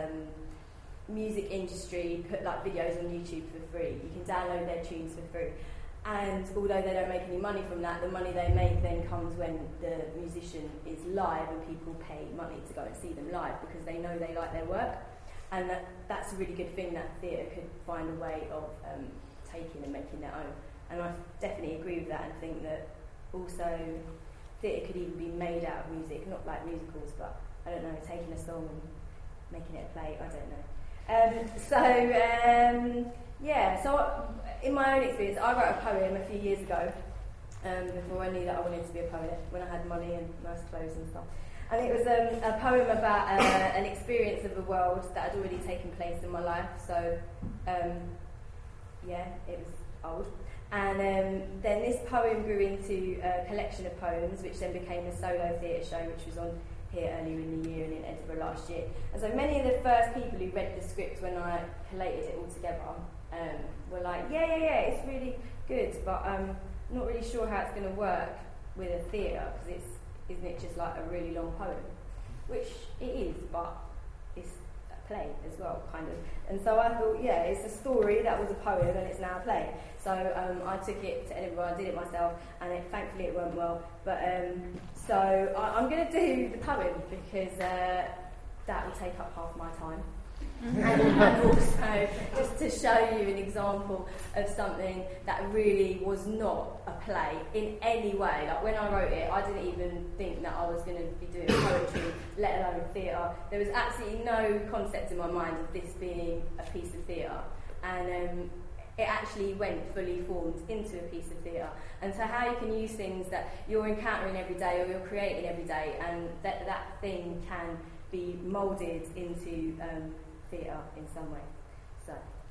music industry put like videos on YouTube for free. You can download their tunes for free, and although they don't make any money from that, the money they make then comes when the musician is live and people pay money to go and see them live because they know they like their work. And that's a really good thing that theatre could find a way of taking and making their own. And I definitely agree with that and think that also theatre could even be made out of music, not like musicals, but I don't know, taking a song and making it a play, I don't know. So in my own experience, I wrote a poem a few years ago, before I knew that I wanted to be a poet, when I had money and nice clothes and stuff. And it was a poem about an experience of the world that had already taken place in my life. So, old. And then this poem grew into a collection of poems, which then became a solo theatre show, which was on here earlier in the year and in Edinburgh last year. And so many of the first people who read the script when I collated it all together were like, yeah, it's really good, but I'm not really sure how it's going to work with a theatre, because isn't it just like a really long poem? Which it is, but it's a play as well, kind of. And so I thought, yeah, it's a story that was a poem and it's now a play. So I took it to Edinburgh, I did it myself, and thankfully it went well. But so I'm going to do the poem because that will take up half my time. And also just to show you an example of something that really was not a play in any way. Like when I wrote it, I didn't even think that I was going to be doing poetry, let alone theatre. There was absolutely no concept in my mind of this being a piece of theatre, and it actually went fully formed into a piece of theatre. And so how you can use things that you're encountering every day or you're creating every day, and that thing can be moulded into theatre in some way. So,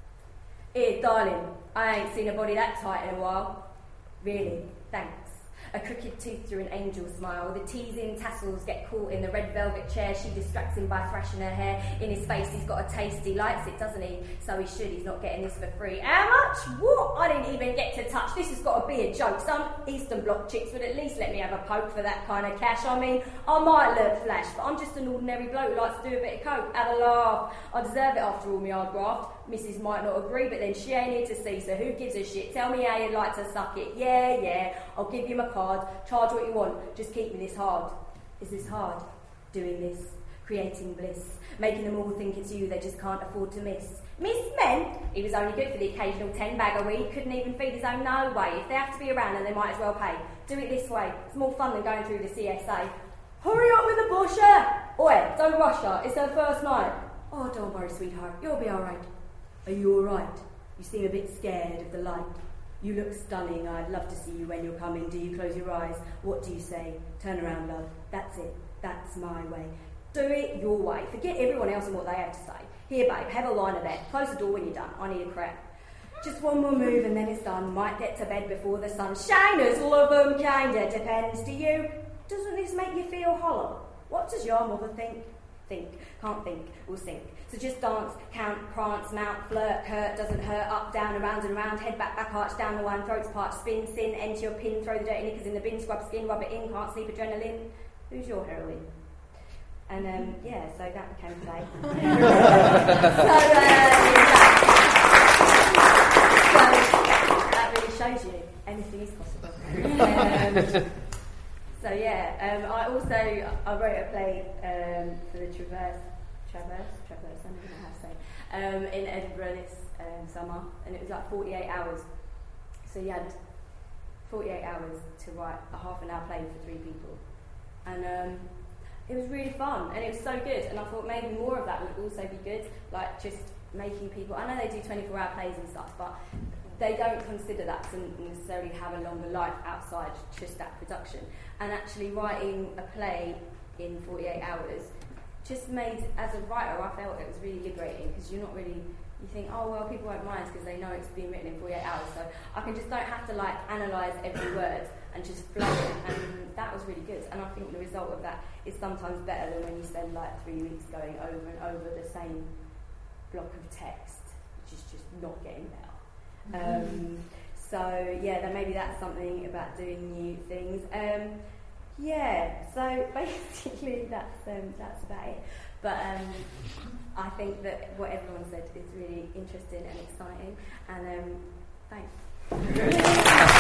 here, darling, I ain't seen a body that tight in a while. Really, thanks. A crooked tooth through an angel smile. The teasing tassels get caught in the red velvet chair. She distracts him by thrashing her hair. In his face, he's got a taste. He likes it, doesn't he? So he should. He's not getting this for free. How much? What? I didn't even get to touch. This has got to be a joke. Some Eastern Bloc chicks would at least let me have a poke for that kind of cash. I mean, I might look flash, but I'm just an ordinary bloke who likes to do a bit of coke. Have a laugh. I deserve it after all my hard graft. Mrs. might not agree, but then she ain't here to see, so who gives a shit? Tell me how you'd like to suck it. Yeah, I'll give you my card. Charge what you want. Just keep me this hard. Is this hard? Doing this. Creating bliss. Making them all think it's you they just can't afford to miss. Miss men? He was only good for the occasional 10-bag a week. Couldn't even feed his own, no way. If they have to be around, then they might as well pay. Do it this way. It's more fun than going through the CSA. Hurry up with the bullshit! Oi, don't rush her. It's her first night. Oh, don't worry, sweetheart. You'll be all right. Are you all right? You seem a bit scared of the light. You look stunning. I'd love to see you when you're coming. Do you close your eyes? What do you say? Turn around, love. That's it. That's my way. Do it your way. Forget everyone else and what they have to say. Here, babe, have a line of that. Close the door when you're done. I need a crack. Just one more move and then it's done. Might get to bed before the sun. Shiners, love 'em, kinda. Depends to you. Doesn't this make you feel hollow? What does your mother think? Can't think, will sink. So just dance, count, prance, mount, flirt, hurt, doesn't hurt, up, down, around and around, head back, arch, down the one, throats parched, spin, sin, enter your pin, throw the dirty knickers in the bin, scrub skin, rub it in, can't sleep, adrenaline. Who's your heroine? And so that became play. So that really shows you anything is possible. I wrote a play for the Traverse, I don't know how to say, in Edinburgh this summer, and it was like 48 hours. So you had 48 hours to write a half an hour play for 3 people. And it was really fun, and it was so good, and I thought maybe more of that would also be good, like just making people, I know they do 24-hour plays and stuff, but they don't consider that to necessarily have a longer life outside just that production. And actually writing a play in 48 hours just made, as a writer, I felt it was really liberating, because you're not really, you think, oh well, people won't mind because they know it's being written in 48 hours, so I don't have to like analyse every word and just flow it, and that was really good. And I think the result of that is sometimes better than when you spend like 3 weeks going over and over the same block of text, which is just not getting better. Then maybe that's something about doing new things. So basically that's about it. But I think that what everyone said is really interesting and exciting, and thanks.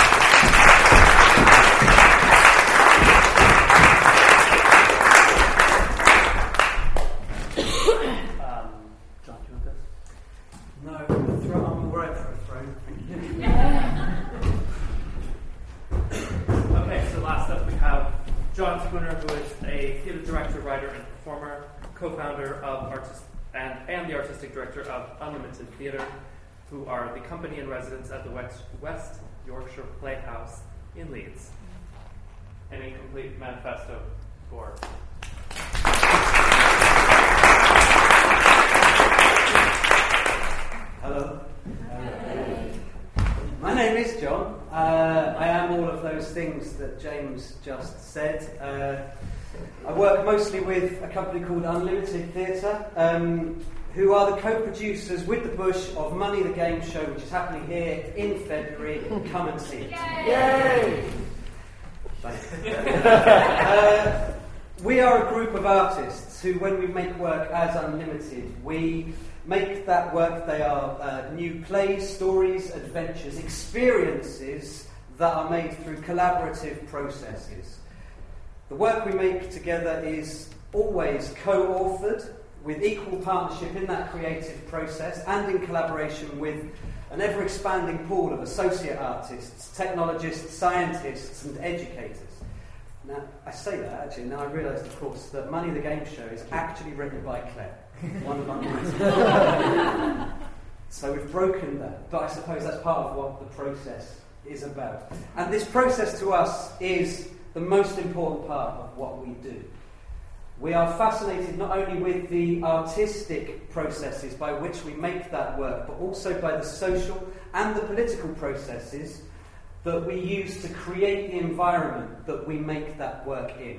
John, do you want this? No, I'm all right for a throne. Okay, so last up we have John Spooner, who is a theatre director, writer, and performer, co-founder of and the artistic director of Unlimited Theatre, who are the company in residence at the West Yorkshire Playhouse in Leeds. An incomplete manifesto for... Hello. My name I am all of those things that James just said. I work mostly with a company called Unlimited Theatre, who are the co-producers with the Bush of Money the Game Show, which is happening here in February. Come and see it. Yay! We are a group of artists who, when we make work as Unlimited, we make that work. They are new plays, stories, adventures, experiences that are made through collaborative processes. The work we make together is always co-authored, with equal partnership in that creative process and in collaboration with an ever-expanding pool of associate artists, technologists, scientists and educators. Now, I say that actually, now I realise, of course, that Money the Game Show is actually written by Claire, one of our minds. So we've broken that, but I suppose that's part of what the process is about. And this process to us is the most important part of what we do. We are fascinated not only with the artistic processes by which we make that work, but also by the social and the political processes that we use to create the environment that we make that work in.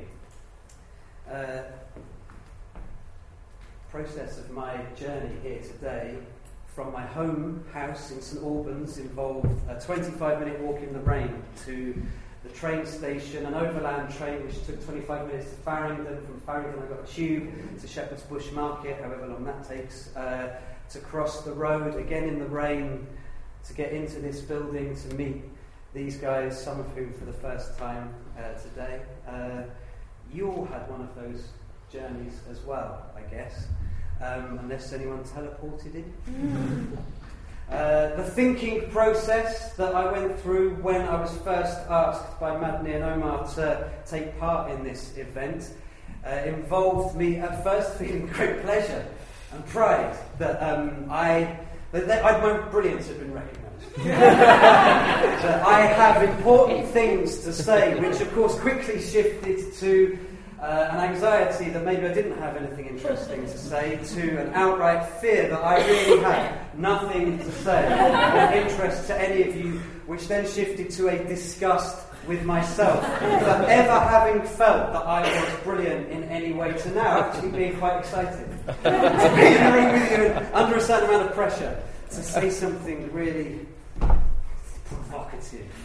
Process of my journey here today from my home house in St Albans involved a 25-minute walk in the rain to the train station, an overland train which took 25 minutes to Farringdon. From Farringdon I got a tube to Shepherd's Bush Market, however long that takes, to cross the road again in the rain to get into this building to meet these guys, some of whom for the first time today. You all had one of those journeys as well, I guess, unless anyone teleported in. The thinking process that I went through when I was first asked by Madni and Omar to take part in this event involved me at first feeling great pleasure and pride that my brilliance had been recognised. That I have important things to say, which of course quickly shifted to an anxiety that maybe I didn't have anything interesting to say, to an outright fear that I really had nothing to say of interest to any of you, which then shifted to a disgust with myself for ever having felt that I was brilliant in any way, to now actually being quite excited to be in the room with you and under a certain amount of pressure to say something really provocative.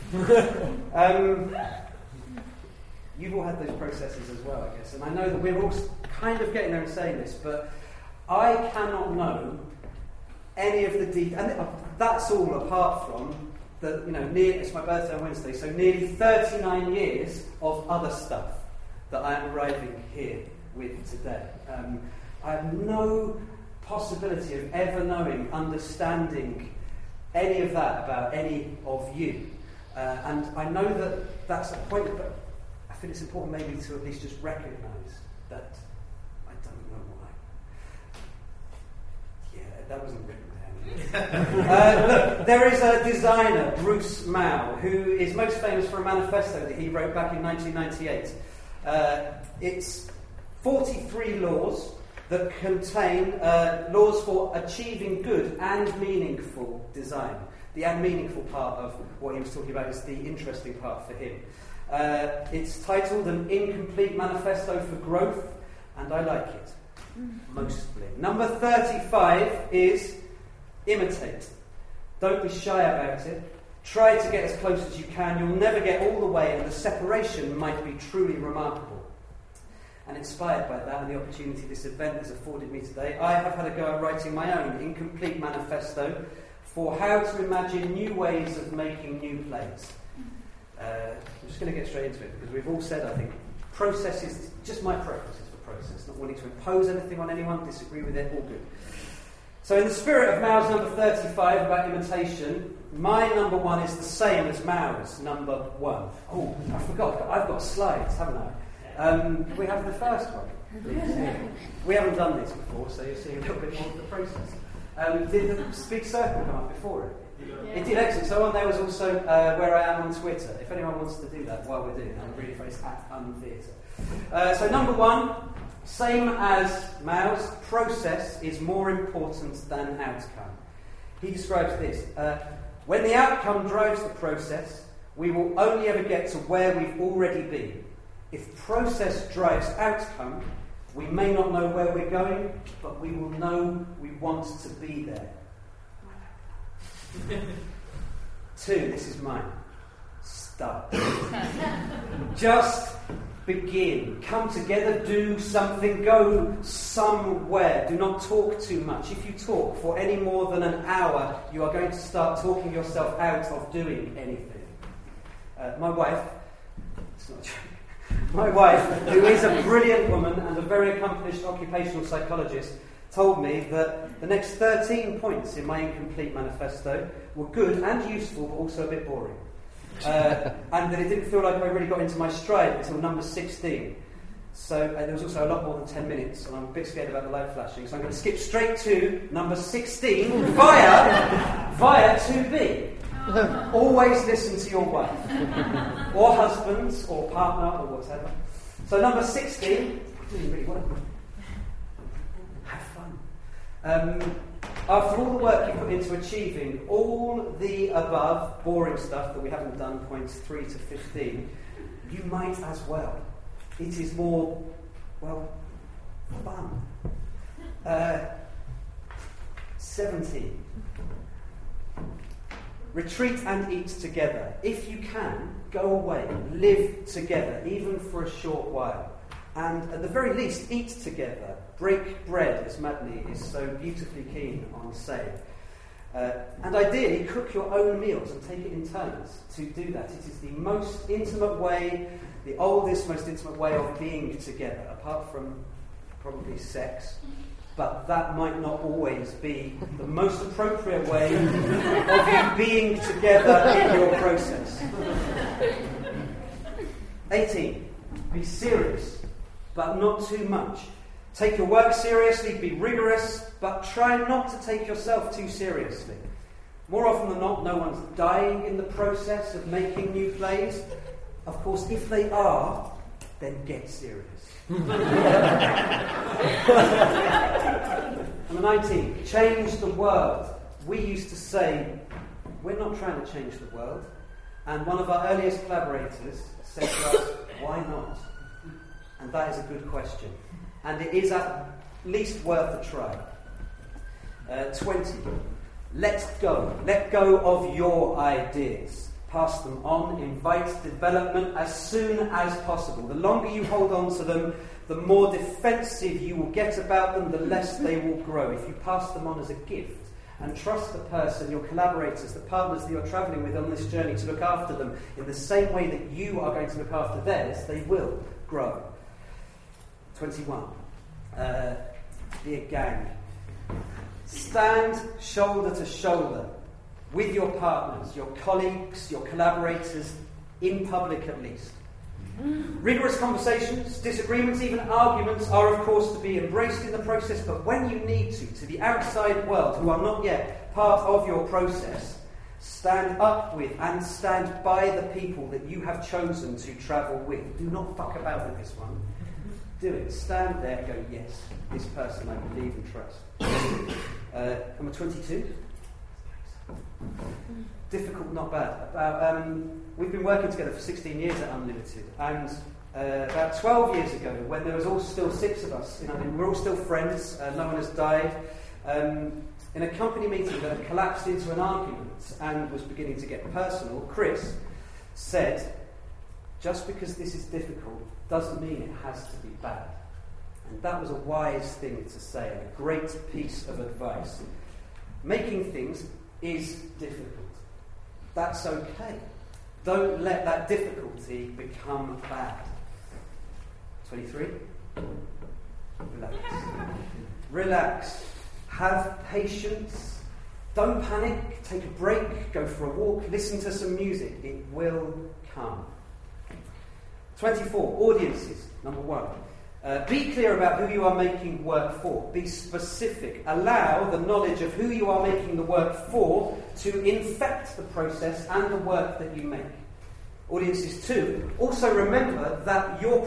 You've all had those processes as well, I guess, and I know that we're all kind of getting there and saying this, but I cannot know any of the details, and that's all apart from the, it's my birthday on Wednesday, so nearly 39 years of other stuff that I am arriving here with today. I have no possibility of ever knowing, understanding any of that about any of you, and I know that that's a point, but I think it's important maybe to at least just recognise that I don't know why. Yeah, that wasn't written down. Look, there is a designer, Bruce Mau, who is most famous for a manifesto that he wrote back in 1998. It's 43 laws that contain laws for achieving good and meaningful design. The and meaningful part of what he was talking about is the interesting part for him. It's titled An Incomplete Manifesto for Growth, and I like it, mostly. Number 35 is imitate. Don't be shy about it. Try to get as close as you can. You'll never get all the way, and the separation might be truly remarkable. And inspired by that and the opportunity this event has afforded me today, I have had a go at writing my own incomplete manifesto for how to imagine new ways of making new plays. I'm just going to get straight into it, because we've all said, I think, processes, just my preferences for process, not wanting to impose anything on anyone, disagree with it, all good. So in the spirit of Mao's number 35 about imitation, my number one is the same as Mao's number one. Oh, I forgot, I've got slides, haven't I? Can we have the first one, please? We haven't done this before, so you're seeing a little bit more of the process. Did the big circle come up before it? It did, excellent. So on there was also where I am on Twitter. If anyone wants to do that while we're doing that, I'm really afraid it's at Untheatre. So number one, same as Mao's, process is more important than outcome. He describes this. When the outcome drives the process, we will only ever get to where we've already been. If process drives outcome, we may not know where we're going, but we will know we want to be there. 2, this is mine. Start. Just begin. Come together, do something, go somewhere. Do not talk too much. If you talk for any more than an hour, you are going to start talking yourself out of doing anything. My wife, it's not true. My wife, who is a brilliant woman and a very accomplished occupational psychologist, told me that the next 13 points in my incomplete manifesto were good and useful, but also a bit boring. And that it didn't feel like I really got into my stride until number 16. So there was also a lot more than 10 minutes, and I'm a bit scared about the light flashing, so I'm going to skip straight to number 16 via 2B. Always listen to your wife, or husbands, or partner, or whatever. So number 16, really want to have fun. After all the work you put into achieving all the above boring stuff that we haven't done, points 3 to 15, you might as well. It is more, well, fun. 17. Retreat and eat together. If you can, go away, live together, even for a short while. And at the very least, eat together. Break bread, as Madney is so beautifully keen on saying. And ideally, cook your own meals and take it in turns to do that. It is the most intimate way, the oldest, most intimate way of being together, apart from probably sex. But that might not always be the most appropriate way of you being together in your process. 18. Be serious, but not too much. Take your work seriously, be rigorous, but try not to take yourself too seriously. More often than not, no one's dying in the process of making new plays. Of course, if they are, then get serious. Number 19, change the world. We used to say, we're not trying to change the world. And one of our earliest collaborators said to us, why not? And that is a good question. And it is at least worth a try. 20, let go. Let go of your ideas. Pass them on, invite development as soon as possible. The longer you hold on to them, the more defensive you will get about them, the less they will grow. If you pass them on as a gift and trust the person, your collaborators, the partners that you're travelling with on this journey to look after them in the same way that you are going to look after theirs, they will grow. 21. Be a gang. Stand shoulder to shoulder with your partners, your colleagues, your collaborators, in public at least. Rigorous conversations, disagreements, even arguments are of course to be embraced in the process, but when you need to the outside world who are not yet part of your process, stand up with and stand by the people that you have chosen to travel with. Do not fuck about with this one. Do it. Stand there and go, yes, this person I believe and trust. Number 22. Difficult, not bad. We've been working together for 16 years at Unlimited, and about 12 years ago, when there was all still 6 of us, we're all still friends, no one has died, in a company meeting that had collapsed into an argument and was beginning to get personal, Chris said, just because this is difficult doesn't mean it has to be bad. And that was a wise thing to say, a great piece of advice. Making things is difficult. That's okay. Don't let that difficulty become bad. 23. Relax. Relax. Have patience. Don't panic. Take a break. Go for a walk. Listen to some music. It will come. 24. Audiences. Number 1. Be clear about who you are making work for. Be specific. Allow the knowledge of who you are making the work for to infect the process and the work that you make. Audiences 2. Also remember that your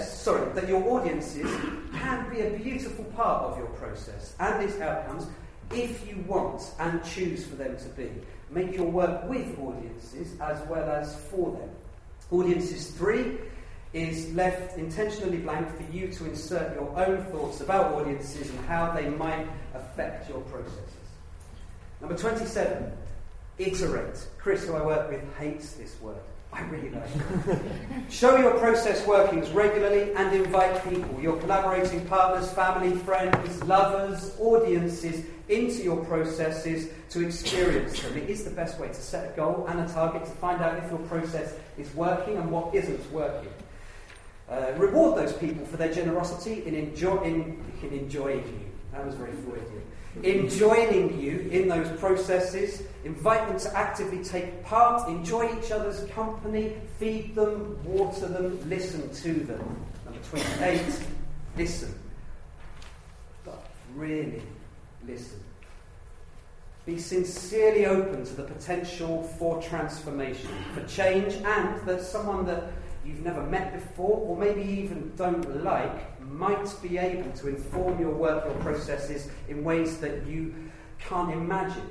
audiences can be a beautiful part of your process and its outcomes if you want and choose for them to be. Make your work with audiences as well as for them. Audiences 3 is left intentionally blank for you to insert your own thoughts about audiences and how they might affect your processes. Number 27, iterate. Chris, who I work with, hates this word. I really like it. Show your process workings regularly and invite people, your collaborating partners, family, friends, lovers, audiences, into your processes to experience them. It is the best way to set a goal and a target to find out if your process is working and what isn't working. Reward those people for their generosity in enjoying you. That was very Freudian. In joining you in those processes, invite them to actively take part, enjoy each other's company, feed them, water them, listen to them. Number 28, listen. But really listen. Be sincerely open to the potential for transformation, for change, and that someone that you've never met before, or maybe even don't like, might be able to inform your work or processes in ways that you can't imagine.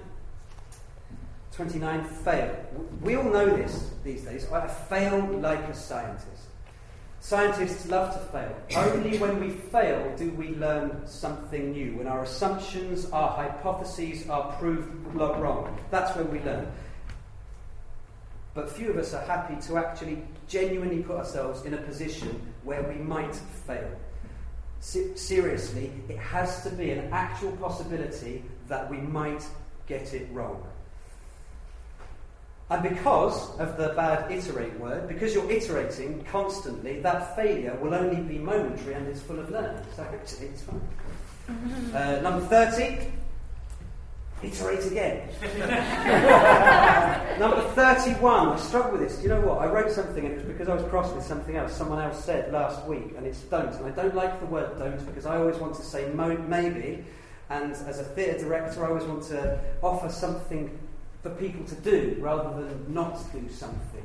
29, fail. We all know this these days. I fail like a scientist. Scientists love to fail. Only when we fail do we learn something new. When our assumptions, our hypotheses are proved wrong. That's when we learn. But few of us are happy to actually genuinely put ourselves in a position where we might fail. Seriously, it has to be an actual possibility that we might get it wrong. And because of the bad iterate word, because you're iterating constantly, that failure will only be momentary and it's full of learning. So actually, it's fine. Number 30, iterate again. Number 31, I struggle with this. Do you know what? I wrote something and it was because I was cross with something else someone else said last week, and it's don't. And I don't like the word don't because I always want to say maybe, and as a theatre director I always want to offer something for people to do rather than not do something.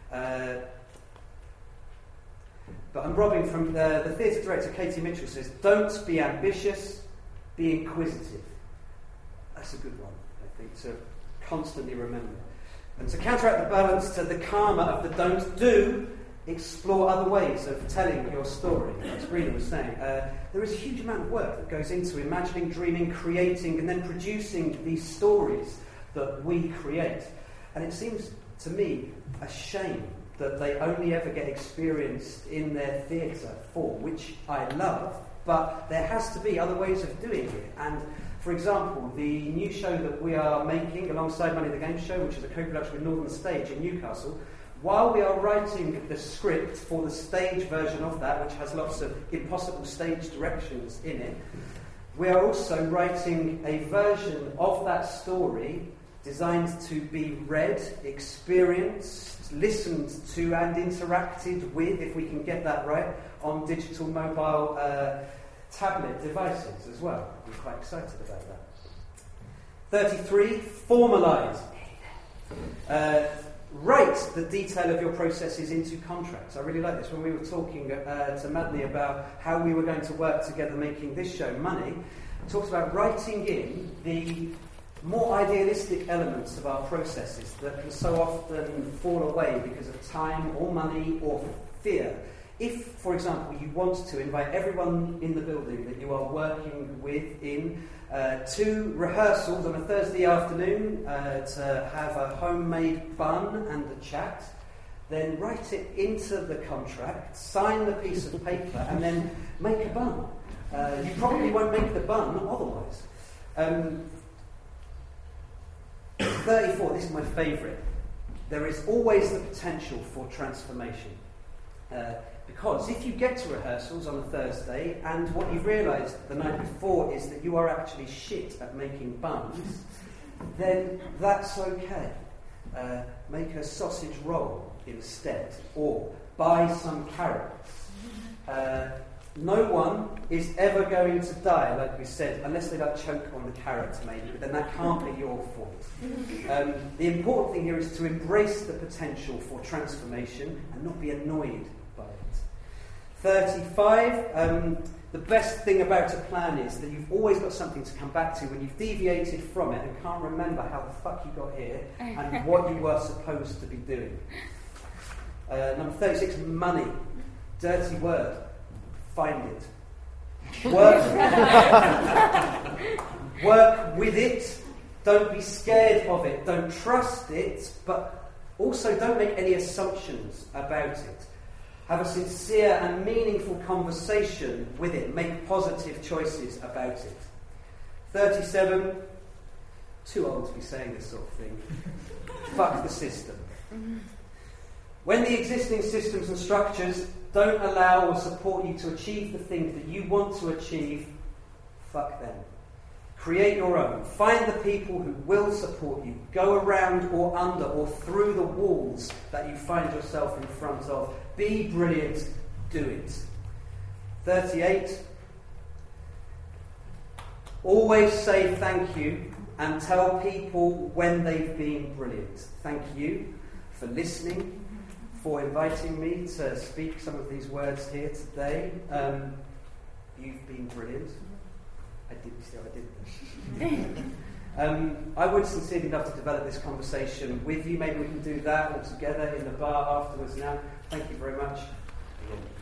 But I'm robbing from the theatre director Katie Mitchell says, don't be ambitious, be inquisitive. That's a good one, I think, to constantly remember. And to counteract the balance to the karma of the don't do, explore other ways of telling your story. As Rena was saying, there is a huge amount of work that goes into imagining, dreaming, creating, and then producing these stories that we create. And it seems to me a shame that they only ever get experienced in their theatre form, which I love, but there has to be other ways of doing it. And for example, the new show that we are making alongside Money the Game Show, which is a co-production with Northern Stage in Newcastle, while we are writing the script for the stage version of that, which has lots of impossible stage directions in it, we are also writing a version of that story designed to be read, experienced, listened to and interacted with, if we can get that right, on digital mobile tablet devices as well. I'm quite excited about that. 33, formalise. Write the detail of your processes into contracts. I really like this. When we were talking to Madly about how we were going to work together making this show, Money, it talks about writing in the more idealistic elements of our processes that can so often fall away because of time or money or fear. If, for example, you want to invite everyone in the building that you are working with in to rehearsals on a Thursday afternoon to have a homemade bun and a chat, then write it into the contract, sign the piece of paper, and then make a bun. You probably won't make the bun otherwise. 34, this is my favourite. There is always the potential for transformation. Because if you get to rehearsals on a Thursday and what you've realised the night before is that you are actually shit at making buns, then that's okay. Make a sausage roll instead, or buy some carrots. No one is ever going to die, like we said, unless they choke on the carrots, maybe, but then that can't be your fault. The important thing here is to embrace the potential for transformation and not be annoyed by it. 35, the best thing about a plan is that you've always got something to come back to when you've deviated from it and can't remember how the fuck you got here and what you were supposed to be doing. Number 36, money. Dirty word. Find it. Work with it. Don't be scared of it. Don't trust it, but also don't make any assumptions about it. Have a sincere and meaningful conversation with it. Make positive choices about it. 37, too old to be saying this sort of thing. Fuck the system. When the existing systems and structures don't allow or support you to achieve the things that you want to achieve, fuck them. Create your own. Find the people who will support you. Go around or under or through the walls that you find yourself in front of. Be brilliant. Do it. 38. Always say thank you and tell people when they've been brilliant. Thank you for listening, for inviting me to speak some of these words here today. You've been brilliant. I did this. I would sincerely love to develop this conversation with you. Maybe we can do that all together in the bar afterwards now. Thank you very much.